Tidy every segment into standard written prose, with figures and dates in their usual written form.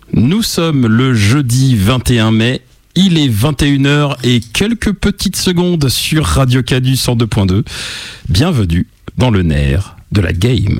Nous sommes le jeudi 21 mai. Il est 21h et quelques petites secondes sur Radio Canu 102.2. Bienvenue dans le nerf de la game.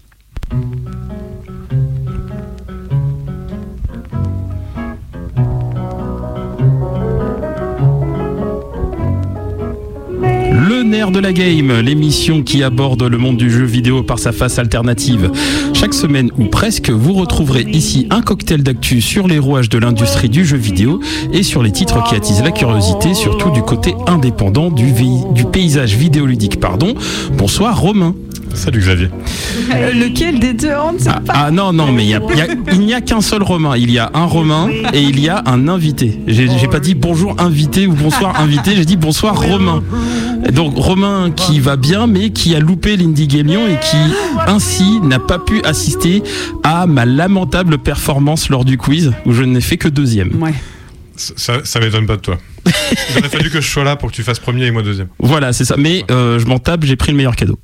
Le nerf de la game, l'émission qui aborde le monde du jeu vidéo par sa face alternative. Chaque semaine ou presque, vous retrouverez ici un cocktail d'actu sur les rouages de l'industrie du jeu vidéo et sur les titres qui attisent la curiosité, surtout du côté indépendant du paysage vidéoludique. Bonsoir Romain. Salut Xavier. Lequel des deux on ne sait pas. Ah non, mais il n'y a qu'un seul Romain. Il y a un Romain et il y a un invité. J'ai pas dit bonjour invité ou bonsoir invité, j'ai dit bonsoir Romain. Donc Romain qui va bien mais qui a loupé l'Indie Game Lyon et qui ainsi n'a pas pu assister à ma lamentable performance lors du quiz où je n'ai fait que deuxième. Ouais. Ça m'étonne pas de toi. Il aurait fallu que je sois là pour que tu fasses premier et moi deuxième. Voilà, c'est ça. Mais je m'en tape, j'ai pris le meilleur cadeau.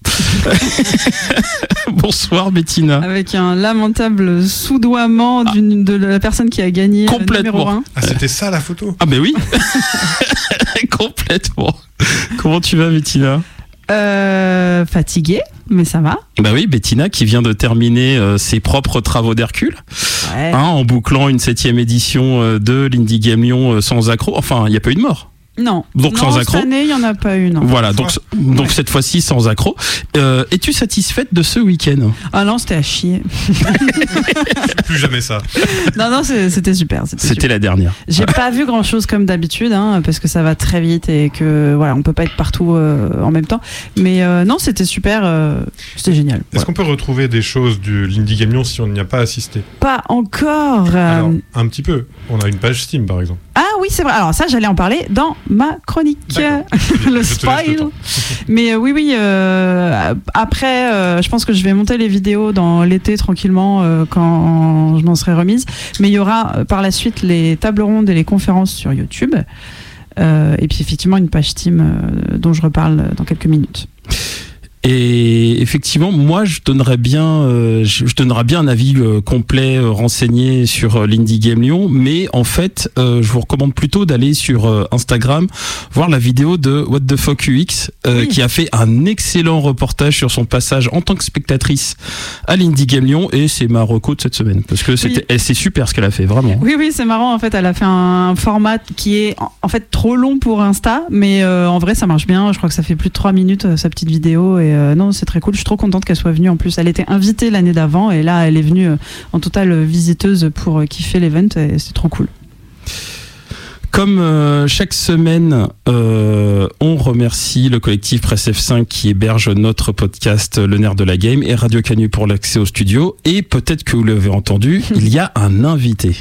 Bonsoir Bettina. Avec un lamentable soudoiement de la personne qui a gagné numéro 1. Ah, c'était ça la photo? Ah, mais oui. Complètement. Comment tu vas Bettina? Fatiguée, mais ça va. Bah oui, Bettina qui vient de terminer ses propres travaux d'Hercule, ouais. En bouclant une 7e édition de l'Indie Game Lyon sans accroc. Enfin, il n'y a pas eu de mort. Non. Donc sans accroc. Cette année, il n'y en a pas eu, non. Voilà, donc cette fois-ci sans accroc. Es-tu satisfaite de ce week-end? Ah non, c'était à chier. Plus jamais ça. Non, c'était super. C'était la dernière. J'ai pas vu grand-chose comme d'habitude, parce que ça va très vite et que voilà, on peut pas être partout en même temps. Mais non, c'était super, c'était génial. Est-ce qu'on peut retrouver des choses de l'Indie Game Lyon si on n'y a pas assisté? Pas encore. Alors, un petit peu. On a une page Steam par exemple. Ah oui, c'est vrai. Alors ça, j'allais en parler dans ma chronique. Le spoil. Mais oui. Après, je pense que je vais monter les vidéos dans l'été tranquillement quand je m'en serai remise. Mais il y aura par la suite les tables rondes et les conférences sur YouTube. Et puis effectivement une page Steam dont je reparle dans quelques minutes. Et effectivement, moi, je donnerais bien un avis complet, renseigné sur l'Indie Game Lyon. Mais en fait, je vous recommande plutôt d'aller sur Instagram, voir la vidéo de What the Fuck UX, qui a fait un excellent reportage sur son passage en tant que spectatrice à l'Indie Game Lyon. Et c'est ma reco de cette semaine, parce que c'est super ce qu'elle a fait, vraiment. Oui, c'est marrant. En fait, elle a fait un format qui est en fait trop long pour Insta, mais en vrai, ça marche bien. Je crois que ça fait plus de 3 minutes sa petite vidéo et non, c'est très cool. Je suis trop contente qu'elle soit venue. En plus, elle était invitée l'année d'avant et là, elle est venue en totale visiteuse pour kiffer l'event et c'est trop cool. Comme chaque semaine, on remercie le collectif Presse F5 qui héberge notre podcast Le Nerf de la Game et Radio Canu pour l'accès au studio. Et peut-être que vous l'avez entendu, il y a un invité.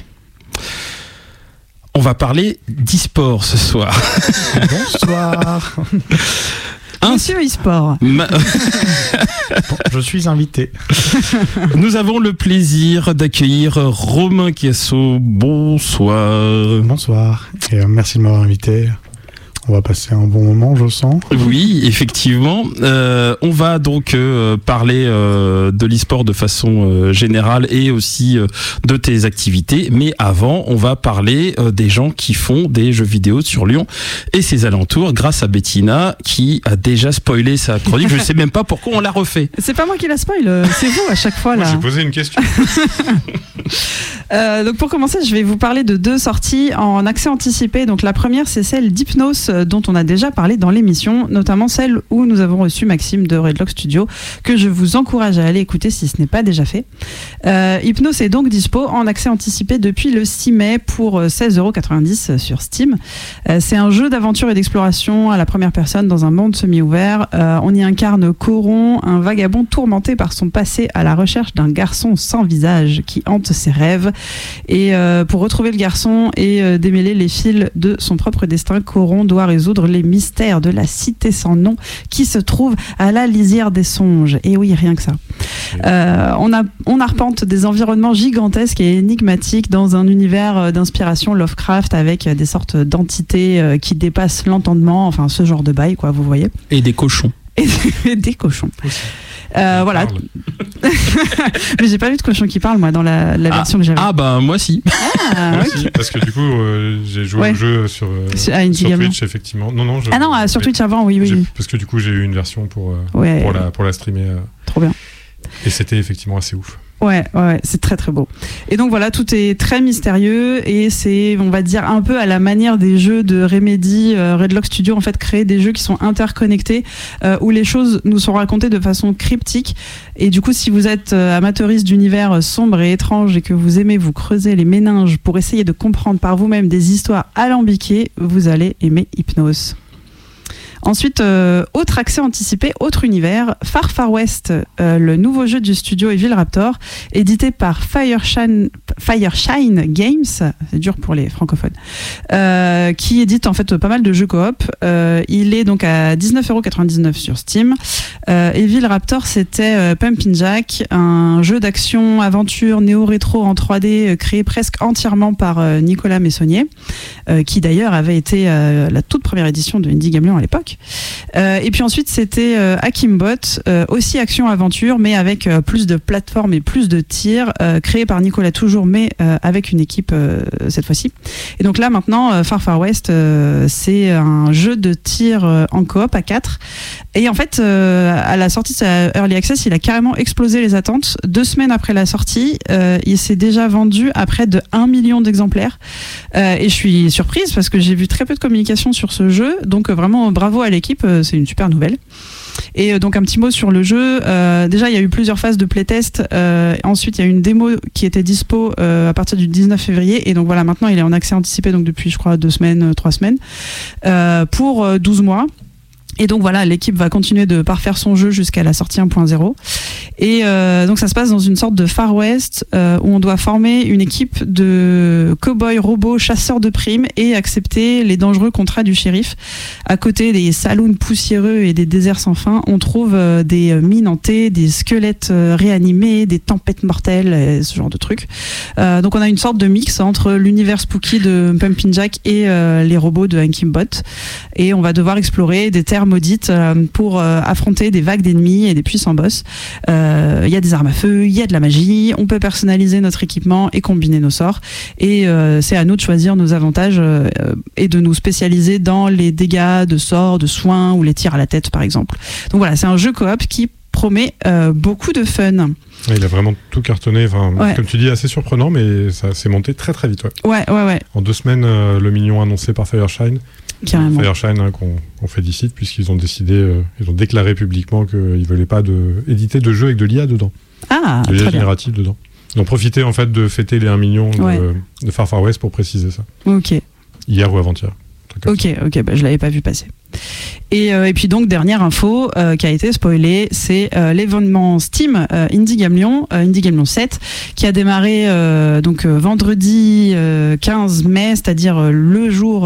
On va parler d'e-sport ce soir. Bonsoir. Monsieur e-sport. Bon, je suis invité. Nous avons le plaisir d'accueillir Romain Casso. Bonsoir. Bonsoir. Et merci de m'avoir invité. On va passer un bon moment, je sens. Oui, effectivement. On va donc parler de l'e-sport de façon générale et aussi de tes activités. Mais avant, on va parler des gens qui font des jeux vidéo sur Lyon et ses alentours grâce à Bettina qui a déjà spoilé sa chronique. Je ne sais même pas pourquoi on l'a refait. C'est pas moi qui la spoil, c'est vous à chaque fois là. Moi, j'ai posé une question. Donc pour commencer, je vais vous parler de 2 sorties en accès anticipé. Donc la première, c'est celle d'Hypnos dont on a déjà parlé dans l'émission, notamment celle où nous avons reçu Maxime de Redlock Studio, que je vous encourage à aller écouter si ce n'est pas déjà fait. Hypnos est donc dispo en accès anticipé depuis le 6 mai pour 16,90€ sur Steam. C'est un jeu d'aventure et d'exploration à la première personne dans un monde semi-ouvert. On y incarne Coron, un vagabond tourmenté par son passé à la recherche d'un garçon sans visage qui hante ses rêves. Et pour retrouver le garçon et démêler les fils de son propre destin, Coron doit résoudre les mystères de la cité sans nom qui se trouve à la lisière des songes. Et oui, rien que ça. On arpente des environnements gigantesques et énigmatiques dans un univers d'inspiration Lovecraft avec des sortes d'entités qui dépassent l'entendement, enfin ce genre de bail, quoi, vous voyez. Et des cochons. Et des cochons. Voilà. Mais j'ai pas vu de cochon qui parle, moi, dans la version que j'avais. Ah, bah, moi, si. Moi aussi, parce que du coup, j'ai joué au jeu sur Twitch, effectivement. Non, sur Twitch avant, oui. Parce que du coup, j'ai eu une version pour la streamer. Trop bien. Et c'était effectivement assez ouf. Ouais, c'est très très beau. Et donc voilà, tout est très mystérieux et c'est, on va dire, un peu à la manière des jeux de Remedy, Redlock Studio, en fait, créer des jeux qui sont interconnectés, où les choses nous sont racontées de façon cryptique. Et du coup, si vous êtes amateuriste d'univers sombre et étrange et que vous aimez vous creuser les méninges pour essayer de comprendre par vous-même des histoires alambiquées, vous allez aimer Hypnos. Ensuite, autre accès anticipé, autre univers, Far Far West, le nouveau jeu du studio Evil Raptor, édité par Fireshine Games, c'est dur pour les francophones, qui édite en fait pas mal de jeux coop. Il est donc à 19,99€ sur Steam. Evil Raptor, c'était Pumpin' Jack, un jeu d'action aventure néo-rétro en 3D créé presque entièrement par Nicolas Messonnier, qui d'ailleurs avait été la toute première édition de Indie Game Lion à l'époque. Et puis ensuite c'était Akimbot, aussi action-aventure mais avec plus de plateformes et plus de tirs, créé par Nicolas toujours mais avec une équipe cette fois-ci. Et donc là maintenant Far Far West c'est un jeu de tir en coop à 4 et en fait à la sortie de sa Early Access il a carrément explosé les attentes. 2 semaines après la sortie il s'est déjà vendu à près de 1 million d'exemplaires et je suis surprise parce que j'ai vu très peu de communication sur ce jeu, donc vraiment bravo à l'équipe, c'est une super nouvelle. Et donc un petit mot sur le jeu, déjà il y a eu plusieurs phases de playtest, ensuite il y a eu une démo qui était dispo à partir du 19 février et donc voilà, maintenant il est en accès anticipé donc depuis je crois 2 semaines, 3 semaines pour 12 mois. Et donc voilà, l'équipe va continuer de parfaire son jeu jusqu'à la sortie 1.0. Et donc ça se passe dans une sorte de Far West où on doit former une équipe de cow-boys robots chasseurs de primes et accepter les dangereux contrats du shérif. À côté des saloons poussiéreux et des déserts sans fin, on trouve des mines hantées, des squelettes réanimés, des tempêtes mortelles, ce genre de trucs. Donc on a une sorte de mix entre l'univers spooky de Pumpin' Jack et les robots de Akimbot. Et on va devoir explorer des terres maudites pour affronter des vagues d'ennemis et des puissants boss. Il y a des armes à feu, il y a de la magie, on peut personnaliser notre équipement et combiner nos sorts. Et c'est à nous de choisir nos avantages et de nous spécialiser dans les dégâts de sorts, de soins ou les tirs à la tête par exemple. Donc voilà, c'est un jeu coop qui promet beaucoup de fun. Il a vraiment tout cartonné, comme tu dis, assez surprenant, mais ça s'est monté très très vite. Ouais. En 2 semaines, le million annoncé par Fireshine. Carrément. Fireshine qu'on félicite puisqu'ils ont décidé, ils ont déclaré publiquement qu'ils ne voulaient pas éditer de jeux avec de l'IA dedans. De l'IA générative dedans. Ils ont profité en fait de fêter les 1 million de Far Far West pour préciser ça. Ok. Hier ou avant-hier. Ok, bah, je l'avais pas vu passer. Et puis donc dernière info qui a été spoilée, c'est l'événement Steam Indie Game Lion 7 qui a démarré donc vendredi 15 mai, c'est-à-dire le jour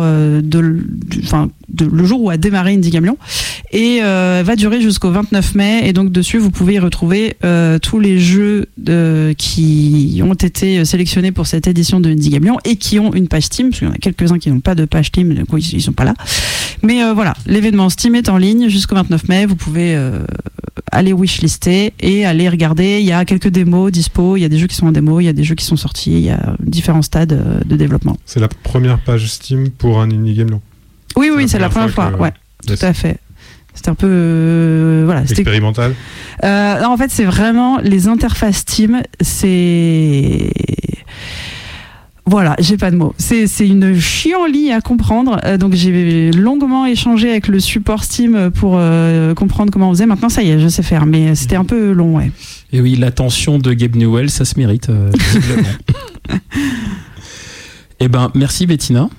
le jour où a démarré Indie Game Lion et va durer jusqu'au 29 mai et donc dessus vous pouvez y retrouver tous les jeux qui ont été sélectionnés pour cette édition de Indie Game Lion et qui ont une page Steam, parce qu'il y en a quelques-uns qui n'ont pas de page Steam, du coup ils sont pas là. Mais voilà, l'événement Steam est en ligne jusqu'au 29 mai. Vous pouvez aller wishlister et aller regarder. Il y a quelques démos dispo. Il y a des jeux qui sont en démo, il y a des jeux qui sont sortis. Il y a différents stades de développement. C'est la première page Steam pour un Indie Game Lion. Oui, c'est la première fois. Ouais, tout à fait. C'était un peu expérimental. Non, en fait, c'est vraiment les interfaces Steam. C'est voilà, j'ai pas de mots. C'est une chienlit à comprendre. Donc j'ai longuement échangé avec le support Steam pour comprendre comment on faisait. Maintenant, ça y est, je sais faire, mais c'était un peu long, ouais. Et oui, l'attention de Gabe Newell, ça se mérite, visiblement. Eh ben, merci Bettina.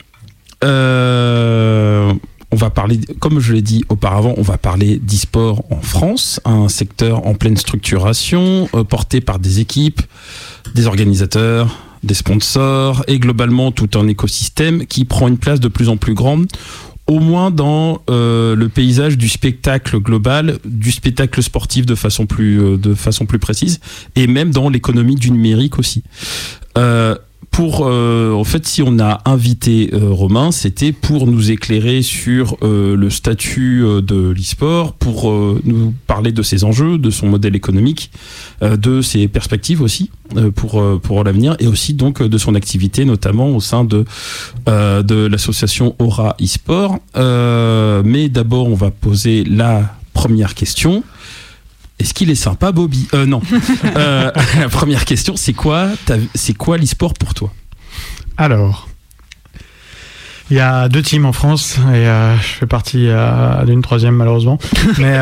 On va parler, comme je l'ai dit auparavant, on va parler d'e-sport en France, un secteur en pleine structuration, porté par des équipes, des organisateurs, des sponsors et globalement tout un écosystème qui prend une place de plus en plus grande, au moins dans le paysage du spectacle global, du spectacle sportif de façon plus précise, et même dans l'économie du numérique aussi. en fait, si on a invité Romain, c'était pour nous éclairer sur le statut de l'e-sport, pour nous parler de ses enjeux, de son modèle économique, de ses perspectives aussi pour l'avenir, et aussi donc de son activité, notamment au sein de l'association Aura e-sport. Mais d'abord, on va poser la première question. Est-ce qu'il est sympa, Bobby? Non. La première question, c'est quoi l'e-sport pour toi? Alors, il y a 2 teams en France et je fais partie d'une 3e malheureusement. Mais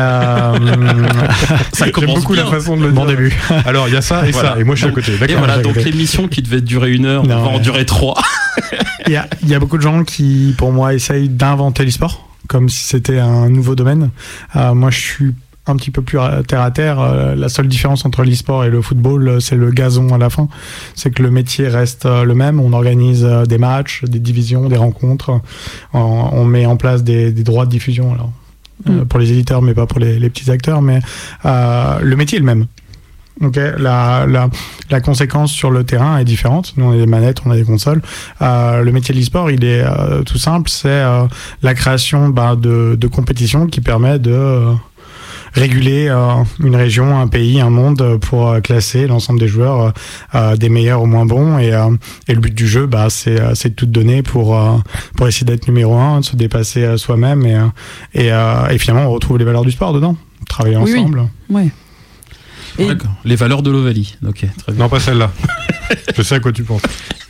ça commence beaucoup bien. La façon de le bon dire. Début. Alors il y a ça et ça, et moi je suis à côté. D'accord. Et voilà, donc l'émission qui devait durer 1 heure va en durer 3. Il y a beaucoup de gens qui, pour moi, essayent d'inventer l'e-sport comme si c'était un nouveau domaine. Moi, je suis un petit peu plus terre à terre. La seule différence entre l'e-sport et le football, c'est le gazon à la fin. C'est que le métier reste le même. On organise des matchs, des divisions, des rencontres. On met en place des droits de diffusion pour les éditeurs, mais pas pour les petits acteurs. Mais le métier est le même. Okay, la conséquence sur le terrain est différente. Nous, on a des manettes, on a des consoles. Le métier de l'e-sport, il est tout simple. C'est la création de compétitions qui permet de réguler une région, un pays, un monde pour classer l'ensemble des joueurs des meilleurs aux moins bons. Et le but du jeu, c'est de tout donner pour essayer d'être numéro 1, de se dépasser soi-même. Et finalement, on retrouve les valeurs du sport dedans. Travailler ensemble. Oui. Et... D'accord. Les valeurs de l'Ovalie. Ok, très bien. Non, pas celle-là. Je sais à quoi tu penses.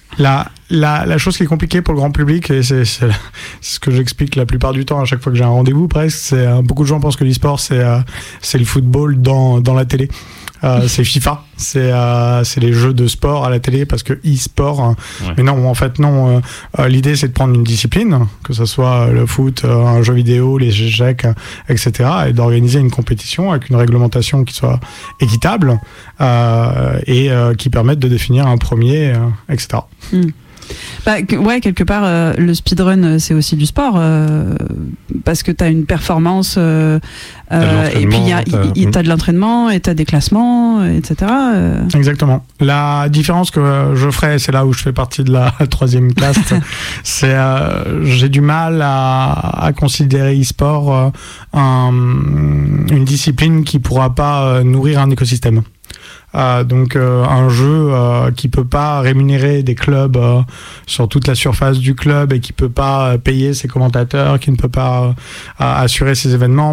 La chose qui est compliquée pour le grand public, et c'est ce que j'explique la plupart du temps à chaque fois que j'ai un rendez-vous presque, c'est beaucoup de gens pensent que l'e-sport c'est le football dans la télé. C'est FIFA, c'est les jeux de sport à la télé parce que e-sport. Ouais. Mais non, en fait non. L'idée c'est de prendre une discipline, que ce soit le foot, un jeu vidéo, les échecs, etc., et d'organiser une compétition avec une réglementation qui soit équitable et qui permette de définir un premier, etc. Ouais, quelque part, le speedrun, c'est aussi du sport, parce que tu as une performance, et puis t'as de l'entraînement, et t'as des classements, etc. Exactement. La différence que je ferais, c'est là où je fais partie de la 3e classe, c'est j'ai du mal à considérer e-sport une discipline qui pourra pas nourrir un écosystème. Donc un jeu qui peut pas rémunérer des clubs sur toute la surface du club et qui peut pas payer ses commentateurs, qui ne peut pas assurer ses événements,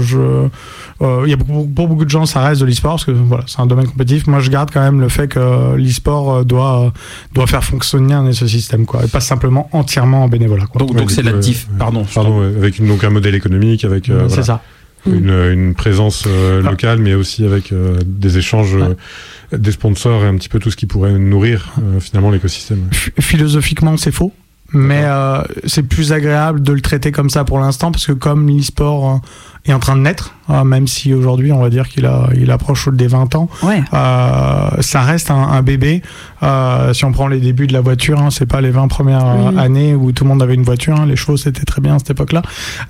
il y a pour beaucoup de gens ça reste de l'e-sport parce que voilà, c'est un domaine compétitif. Moi je garde quand même le fait que l'e-sport doit faire fonctionner un écosystème, quoi, et pas simplement entièrement en bénévolat, quoi. Donc c'est la pardon avec un modèle économique avec c'est voilà. Ça. Une présence locale, mais aussi avec des échanges des sponsors et un petit peu tout ce qui pourrait nourrir finalement l'écosystème. Philosophiquement, c'est faux, mais c'est plus agréable de le traiter comme ça pour l'instant, parce que comme l'e-sport est en train de naître, même si aujourd'hui on va dire il approche des 20 ans, ouais. Ça reste un bébé. Si on prend les débuts de la voiture, c'est pas les 20 premières années où tout le monde avait une voiture, les chevaux c'était très bien à cette époque-là.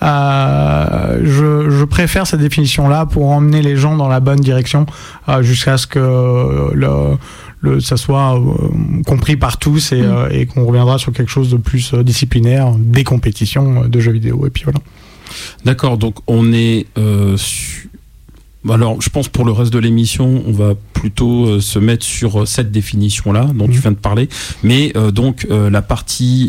Je préfère cette définition-là pour emmener les gens dans la bonne direction jusqu'à ce que ça soit compris par tous et qu'on reviendra sur quelque chose de plus disciplinaire, des compétitions de jeux vidéo, et puis voilà. D'accord, donc on est... Alors, je pense pour le reste de l'émission, on va plutôt se mettre sur cette définition-là dont tu viens de parler, mais donc la partie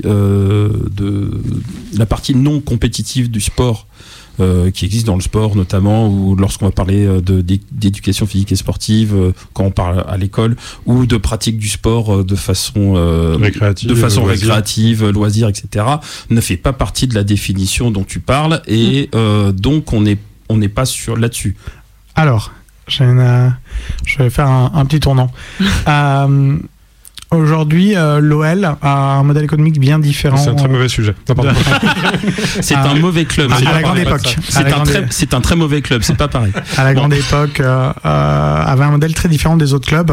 non compétitive du sport qui existe dans le sport, notamment, ou lorsqu'on va parler d'éducation physique et sportive, quand on parle à l'école, ou de pratique du sport de façon récréative, loisir, etc., ne fait pas partie de la définition dont tu parles, et donc on n'est pas là-dessus. Alors, je vais faire un petit tournant. Aujourd'hui, l'OL a un modèle économique bien différent. C'est un très mauvais sujet. Non, pardon. C'est un mauvais club. À la grande époque. C'est un très mauvais club, c'est pas pareil. À la grande époque, avait un modèle très différent des autres clubs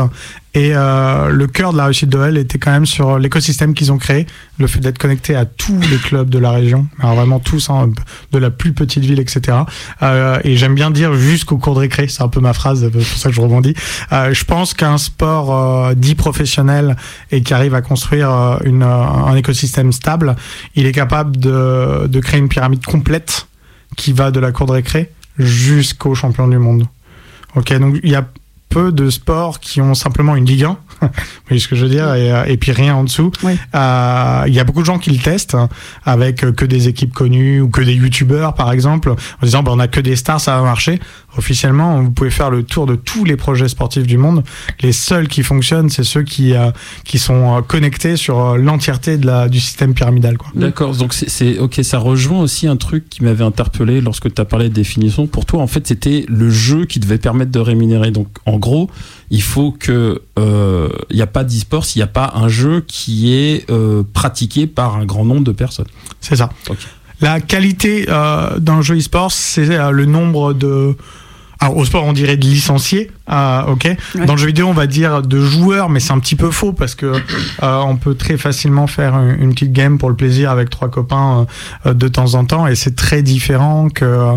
Et le cœur de la réussite d'OL était quand même sur l'écosystème qu'ils ont créé, le fait d'être connecté à tous les clubs de la région, alors vraiment tous, hein, de la plus petite ville, etc. Et j'aime bien dire jusqu'au cours de récré, c'est un peu ma phrase, c'est pour ça que je rebondis. Je pense qu'un sport dit professionnel et qui arrive à construire un écosystème stable, il est capable de créer une pyramide complète qui va de la cour de récré jusqu'au champion du monde. Ok, donc il y a peu de sports qui ont simplement une Ligue 1, vous voyez ce que je veux dire, et puis rien en dessous. Oui. Il y a beaucoup de gens qui le testent avec que des équipes connues ou que des youtubeurs par exemple, en disant on a que des stars, ça va marcher. Officiellement, vous pouvez faire le tour de tous les projets sportifs du monde. Les seuls qui fonctionnent, c'est ceux qui sont connectés sur l'entièreté du système pyramidal, quoi. D'accord, donc c'est ok, ça rejoint aussi un truc qui m'avait interpellé lorsque tu as parlé de définition. Pour toi, en fait, c'était le jeu qui devait permettre de rémunérer. Donc, en gros, il faut que il n'y a pas d'e-sport s'il n'y a pas un jeu qui est pratiqué par un grand nombre de personnes. C'est ça. Okay. La qualité d'un jeu e-sport, c'est le nombre de... Alors, au sport, on dirait de licenciés, ok. Ouais. Dans le jeu vidéo, on va dire de joueurs, mais c'est un petit peu faux parce que on peut très facilement faire une petite game pour le plaisir avec 3 copains de temps en temps, et c'est très différent que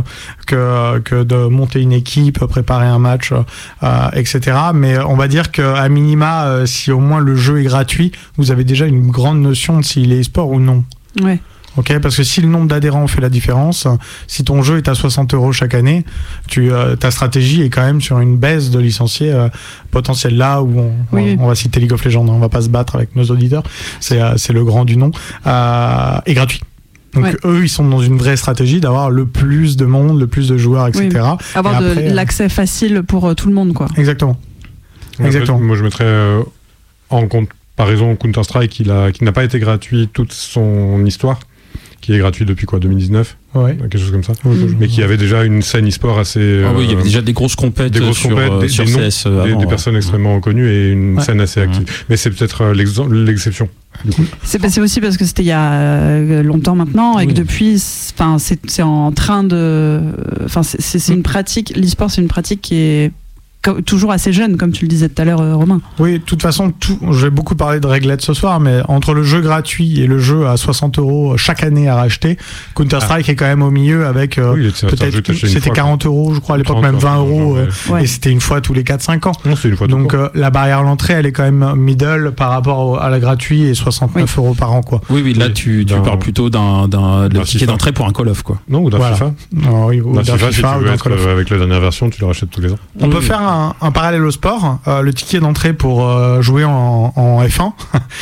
de monter une équipe, préparer un match, etc. Mais on va dire qu'à minima, si au moins le jeu est gratuit, vous avez déjà une grande notion de s'il est e-sport ou non. Ouais. Ok, parce que si le nombre d'adhérents fait la différence, si ton jeu est à 60 € chaque année, ta stratégie est quand même sur une baisse de licenciés potentiels. Là où on va citer League of Legends, on va pas se battre avec nos auditeurs, c'est le grand du nom, et gratuit. Donc eux, ils sont dans une vraie stratégie d'avoir le plus de monde, le plus de joueurs, etc. Oui. Avoir de l'accès facile pour tout le monde, quoi. Exactement. Exactement. Moi, je mettrais en comparaison Counter-Strike qui n'a pas été gratuit toute son histoire, qui est gratuit depuis 2019, quelque chose comme ça, mais qui avait déjà une scène e-sport assez... oui, il y avait déjà des grosses compètes sur CS avant, des personnes extrêmement reconnues et une scène assez active. Mais c'est peut-être l'exception. C'est aussi parce que c'était il y a longtemps maintenant et que depuis, c'est en train de... c'est une pratique, l'e-sport c'est une pratique qui est toujours assez jeune, comme tu le disais tout à l'heure, Romain. Oui, de toute façon, je vais beaucoup parler de réglettes ce soir, mais entre le jeu gratuit et le jeu à 60 € chaque année à racheter, Counter-Strike est quand même au milieu avec peut-être, c'était 40 €, je crois, à l'époque, même 20 €, et c'était une fois tous les 4-5 ans. Non, c'est une fois. Donc la barrière à l'entrée, elle est quand même middle par rapport à la gratuit et 69 € par an, quoi. Oui, là, tu parles plutôt d'un ticket d'entrée pour un Call of, quoi. Non, ou d'un FIFA. Oui, ou d'un FIFA, si tu veux être avec la dernière version, tu le rachètes tous les ans. On peut faire un parallèle au sport, le ticket d'entrée pour jouer en F1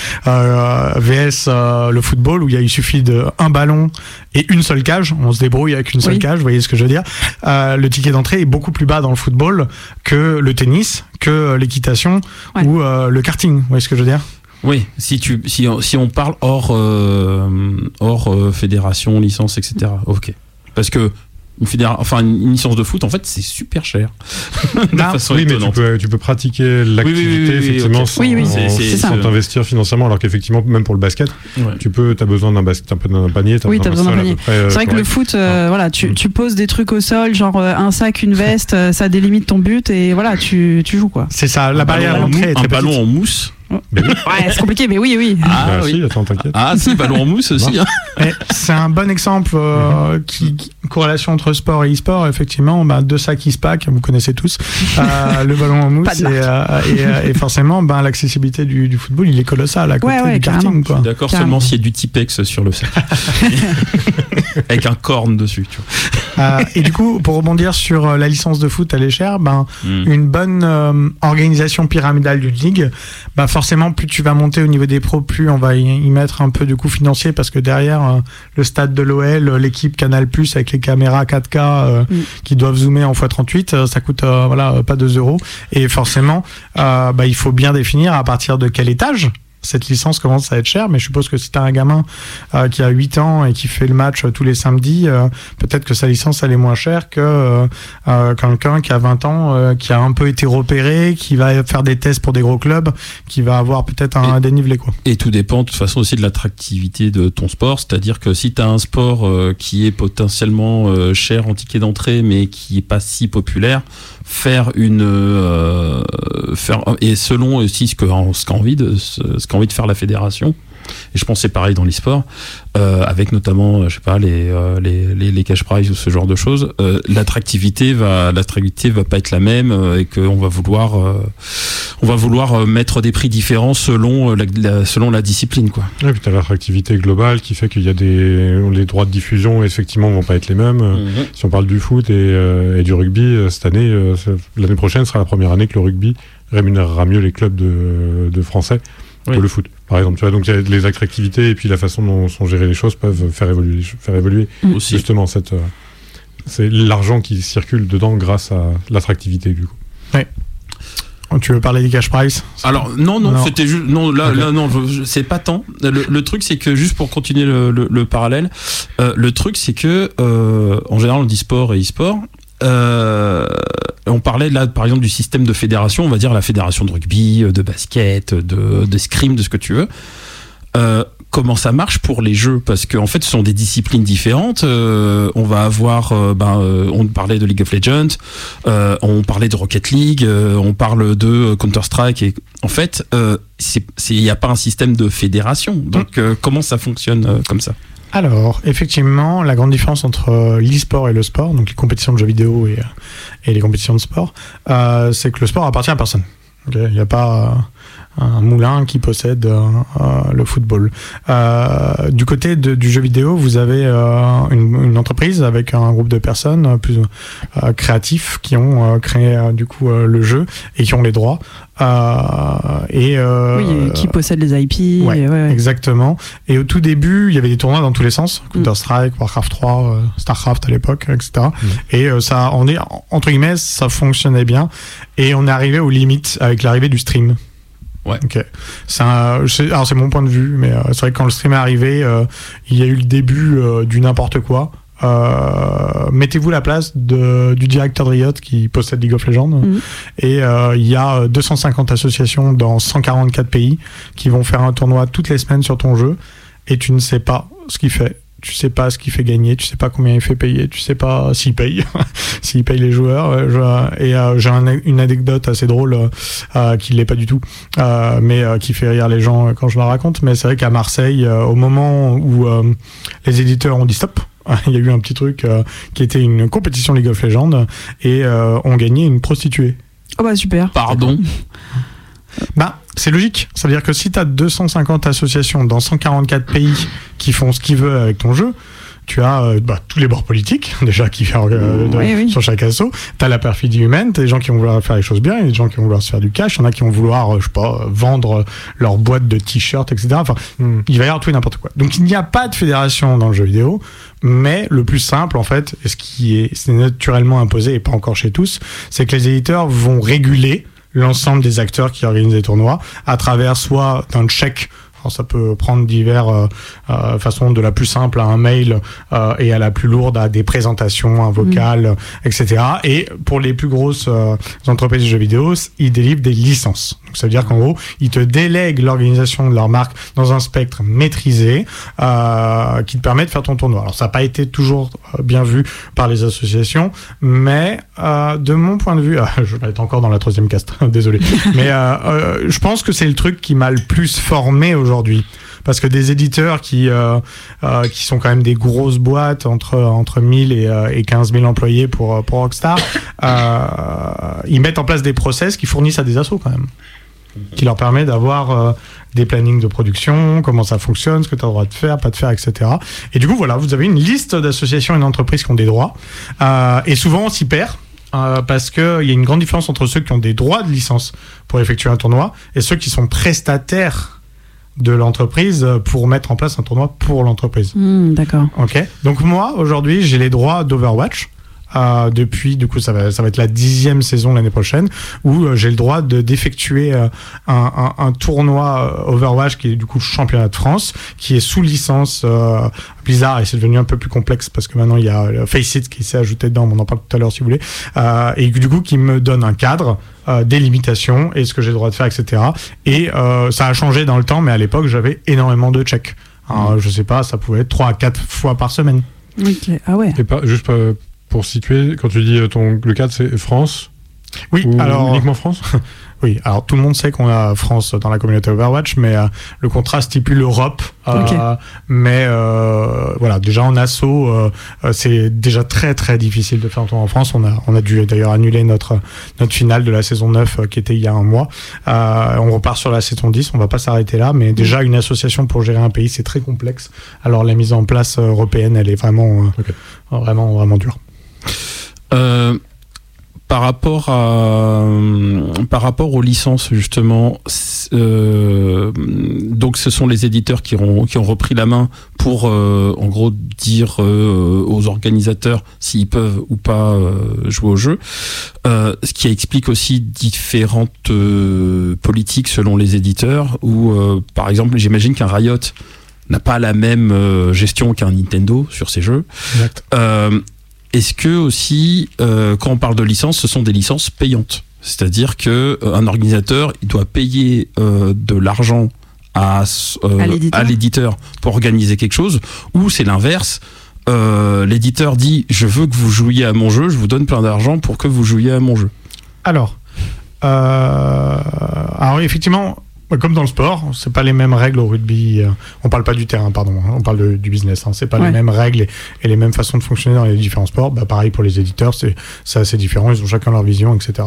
VS le football où il suffit d'un ballon et une seule cage, on se débrouille avec une seule cage, vous voyez ce que je veux dire. Le ticket d'entrée est beaucoup plus bas dans le football que le tennis, que l'équitation ou le karting, vous voyez ce que je veux dire. Oui, si on parle hors fédération, licence, etc. Ok, parce que une licence de foot, en fait, c'est super cher. Oui, mais tu peux pratiquer l'activité effectivement sans t'investir financièrement, alors qu'effectivement, même pour le basket, t'as besoin d'un panier. T'as besoin d'un panier. C'est vrai que le foot, tu poses des trucs au sol, genre un sac, une veste, ça délimite ton but et voilà, tu joues, quoi. C'est ça, la barrière à l'entrée est très petite. Un ballon en mousse. C'est compliqué, mais oui. Si, attends, t'inquiète. Si, ballon en mousse aussi. C'est un bon exemple corrélation entre sport et e-sport. Effectivement, deux sacs e-spac, vous connaissez tous. Le ballon en mousse et forcément, l'accessibilité du football, il est colossal à côté du karting. Je suis d'accord, seulement s'il y a du Tipex sur le sac. Avec un corne dessus, tu vois. Et du coup, pour rebondir sur la licence de foot, elle est chère. Une bonne organisation pyramidale d'une ligue, forcément, plus tu vas monter au niveau des pros, plus on va y mettre un peu de coût financier parce que derrière, le stade de l'OL, l'équipe Canal+, avec les caméras 4K qui doivent zoomer en x38, ça coûte pas 2 €. Et forcément, il faut bien définir à partir de quel étage cette licence commence à être chère, mais je suppose que si t'as un gamin qui a 8 ans et qui fait le match tous les samedis, peut-être que sa licence elle est moins chère que quelqu'un qui a 20 ans, qui a un peu été repéré, qui va faire des tests pour des gros clubs, qui va avoir peut-être un dénivelé, quoi. Et tout dépend de toute façon aussi de l'attractivité de ton sport, c'est-à-dire que si tu as un sport qui est potentiellement cher en ticket d'entrée mais qui est pas si populaire, et selon aussi ce qu'a envie de faire la fédération. Et je pense que c'est pareil dans l'e-sport, avec notamment, je sais pas, les cash prize ou ce genre de choses. L'attractivité va pas être la même, et qu'on va vouloir mettre des prix différents selon la discipline, quoi. Et puis t'as l'attractivité globale qui fait qu'il y a les droits de diffusion effectivement vont pas être les mêmes. Si on parle du foot et du rugby, cette année, l'année prochaine sera la première année que le rugby rémunérera mieux les clubs de Français. Oui. Que le foot, par exemple. Tu vois, donc les attractivités et puis la façon dont sont gérées les choses peuvent faire évoluer aussi. Justement c'est l'argent qui circule dedans grâce à l'attractivité, du coup. Oui. Tu veux parler des cash prize? Alors non, c'était juste non c'est pas tant. Le truc c'est que juste pour continuer le parallèle, le truc c'est que en général on dit sport et e-sport. On parlait là par exemple du système de fédération, on va dire la fédération de rugby, de basket, d'escrime, de ce que tu veux. Comment ça marche pour les jeux, parce qu'en fait ce sont des disciplines différentes. On va avoir on parlait de League of Legends, on parlait de Rocket League, on parle de Counter-Strike, et en fait il n'y a pas un système de fédération, donc comment ça fonctionne comme ça? Alors, effectivement, la grande différence entre l'e-sport et le sport, donc les compétitions de jeux vidéo et les compétitions de sport, c'est que le sport appartient à personne. Okay, il n'y a pas un moulin qui possède le football. Du côté du jeu vidéo, vous avez une entreprise avec un groupe de personnes plus créatifs qui ont créé du coup le jeu et qui ont les droits. Qui possèdent les IP. Ouais. Exactement. Et au tout début, il y avait des tournois dans tous les sens. Counter-Strike, Warcraft 3, Starcraft à l'époque, etc. Et ça, entre guillemets, ça fonctionnait bien. Et on est arrivé aux limites avec l'arrivée du stream. Ouais. Okay. Alors c'est mon point de vue, mais c'est vrai que quand le stream est arrivé, il y a eu le début du n'importe quoi. Mettez-vous la place du directeur de Riot qui possède League of Legends et il y a 250 associations dans 144 pays qui vont faire un tournoi toutes les semaines sur ton jeu et tu ne sais pas ce qu'il fait. Tu sais pas ce qu'il fait gagner, tu sais pas combien il fait payer, tu sais pas s'il paye, s'il paye les joueurs. J'ai une anecdote assez drôle qui l'est pas du tout, mais qui fait rire les gens quand je la raconte. Mais c'est vrai qu'à Marseille, au moment où les éditeurs ont dit stop, il y a eu un petit truc qui était une compétition League of Legends et on gagnait une prostituée. Oh bah super. Pardon. C'est logique. Ça veut dire que si tu as 250 associations dans 144 pays qui font ce qu'ils veulent avec ton jeu, tu as tous les bords politiques, déjà, qui sur chaque asso. Tu as la perfidie humaine, tu as des gens qui vont vouloir faire les choses bien, il y a des gens qui vont vouloir se faire du cash, il y en a qui vont vouloir, vendre leur boîte de t-shirts, etc. Enfin, il va y avoir tout et n'importe quoi. Donc, il n'y a pas de fédération dans le jeu vidéo, mais le plus simple, en fait, et c'est naturellement imposé, et pas encore chez tous, c'est que les éditeurs vont réguler l'ensemble des acteurs qui organisent des tournois à travers soit d'un check. Alors ça peut prendre divers façons, de la plus simple à un mail et à la plus lourde à des présentations, un vocal, etc. Et pour les plus grosses entreprises de jeux vidéo, ils délivrent des licences. Donc ça veut dire qu'en gros, ils te délèguent l'organisation de leur marque dans un spectre maîtrisé qui te permet de faire ton tournoi. Alors ça n'a pas été toujours bien vu par les associations, mais de mon point de vue, je vais être encore dans la troisième caste, désolé, mais je pense que c'est le truc qui m'a le plus formé aujourd'hui. Parce que des éditeurs qui sont quand même des grosses boîtes entre 1000 et 15 000 employés pour Rockstar, ils mettent en place des process qui fournissent à des assos quand même, qui leur permet d'avoir des plannings de production, comment ça fonctionne, ce que tu as le droit de faire, pas de faire, etc. Et du coup, voilà, vous avez une liste d'associations et d'entreprises qui ont des droits. Et souvent, on s'y perd. Parce qu'il y a une grande différence entre ceux qui ont des droits de licence pour effectuer un tournoi et ceux qui sont prestataires de l'entreprise pour mettre en place un tournoi pour l'entreprise. D'accord. Ok. Donc moi, aujourd'hui, j'ai les droits d'Overwatch depuis, du coup, ça va être la 10e saison l'année prochaine, où j'ai le droit d'effectuer un tournoi Overwatch qui est du coup le championnat de France, qui est sous licence Blizzard, et c'est devenu un peu plus complexe parce que maintenant il y a Faceit qui s'est ajouté dedans, on en parle tout à l'heure si vous voulez, et du coup qui me donne un cadre, des limitations et ce que j'ai le droit de faire, etc. Et ça a changé dans le temps, mais à l'époque j'avais énormément de checks. Alors, je sais pas, ça pouvait être 3 à 4 fois par semaine. Ok, ah ouais. Et pas, juste pour situer, quand tu dis le cadre, c'est France? Oui, alors uniquement France? Oui, alors tout le monde sait qu'on a France dans la communauté Overwatch, mais le contrat stipule Europe. Okay. Mais voilà, déjà en assaut, c'est déjà très très difficile de faire un tour en France. On a dû d'ailleurs annuler notre finale de la saison 9 qui était il y a un mois. On repart sur la saison 10, on va pas s'arrêter là, mais déjà une association pour gérer un pays, c'est très complexe. Alors la mise en place européenne, elle est vraiment vraiment dure. Par rapport aux licences justement, donc ce sont les éditeurs qui ont repris la main pour en gros dire aux organisateurs s'ils peuvent ou pas jouer au jeu, ce qui explique aussi différentes politiques selon les éditeurs, où par exemple j'imagine qu'un Riot n'a pas la même gestion qu'un Nintendo sur ses jeux. Exact. Est-ce que aussi, quand on parle de licences, ce sont des licences payantes? C'est-à-dire que un organisateur, il doit payer de l'argent à l'éditeur pour organiser quelque chose, ou c'est l'inverse. L'éditeur dit: je veux que vous jouiez à mon jeu, je vous donne plein d'argent pour que vous jouiez à mon jeu. Alors effectivement, comme dans le sport, c'est pas les mêmes règles au rugby. On parle pas du terrain, pardon. On parle du business. C'est pas les mêmes règles et les mêmes façons de fonctionner dans les différents sports. Pareil pour les éditeurs, c'est assez différent. Ils ont chacun leur vision, etc.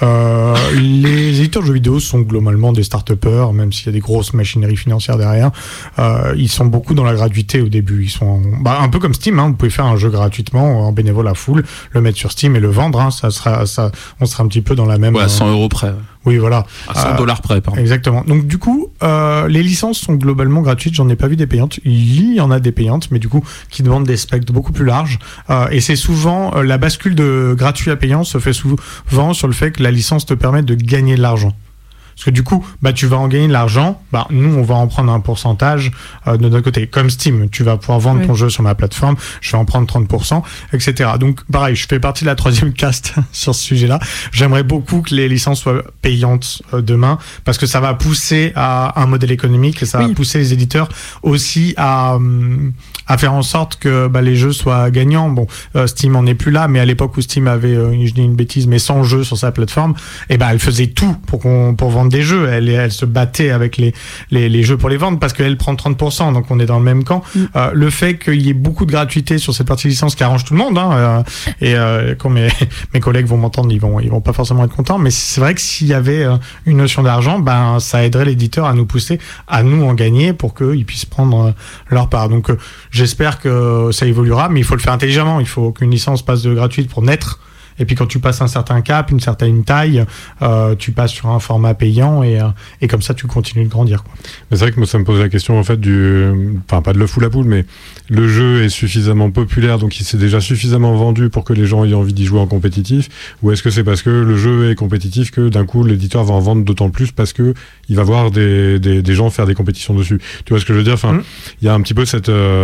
Les éditeurs de jeux vidéo sont globalement des start-upers, même s'il y a des grosses machineries financières derrière. Ils sont beaucoup dans la gratuité au début. Ils sont un peu comme Steam. Vous pouvez faire un jeu gratuitement en bénévole à full, le mettre sur Steam et le vendre. On sera un petit peu dans la même. Ouais, à 100 € près. Oui, voilà. À 100 $ près, pardon. Exactement. Donc, du coup, les licences sont globalement gratuites. J'en ai pas vu des payantes. Il y en a des payantes, mais du coup, qui demandent des specs beaucoup plus larges. Et c'est souvent, la bascule de gratuit à payant se fait souvent sur le fait que la licence te permet de gagner de l'argent. Parce que du coup, tu vas en gagner de l'argent. Nous, on va en prendre un pourcentage de notre côté. Comme Steam, tu vas pouvoir vendre ton jeu sur ma plateforme. Je vais en prendre 30%, etc. Donc, pareil, je fais partie de la 3e caste sur ce sujet-là. J'aimerais beaucoup que les licences soient payantes demain, parce que ça va pousser à un modèle économique et ça va pousser les éditeurs aussi à faire en sorte que les jeux soient gagnants. Bon, Steam en est plus là, mais à l'époque où Steam avait, je dis une bêtise, mais 100 jeux sur sa plateforme, elle faisait tout pour vendre des jeux. Elle se battait avec les jeux pour les vendre parce qu'elle prend 30%, donc on est dans le même camp. Le fait qu'il y ait beaucoup de gratuité sur cette partie licence qui arrange tout le monde, et quand mes collègues vont m'entendre, ils vont pas forcément être contents, mais c'est vrai que s'il y avait une notion d'argent, ça aiderait l'éditeur à nous pousser, à nous en gagner pour qu'ils puissent prendre leur part. Donc j'espère que ça évoluera, mais il faut le faire intelligemment. Il faut qu'une licence passe de gratuite pour naître. Et puis quand tu passes un certain cap, une certaine taille, tu passes sur un format payant et comme ça tu continues de grandir, quoi. Mais c'est vrai que moi ça me pose la question en fait pas de l'œuf ou la poule, mais le jeu est suffisamment populaire, donc il s'est déjà suffisamment vendu pour que les gens aient envie d'y jouer en compétitif, ou est-ce que c'est parce que le jeu est compétitif que d'un coup l'éditeur va en vendre d'autant plus parce que il va voir des gens faire des compétitions dessus. Tu vois ce que je veux dire? Il y a un petit peu cette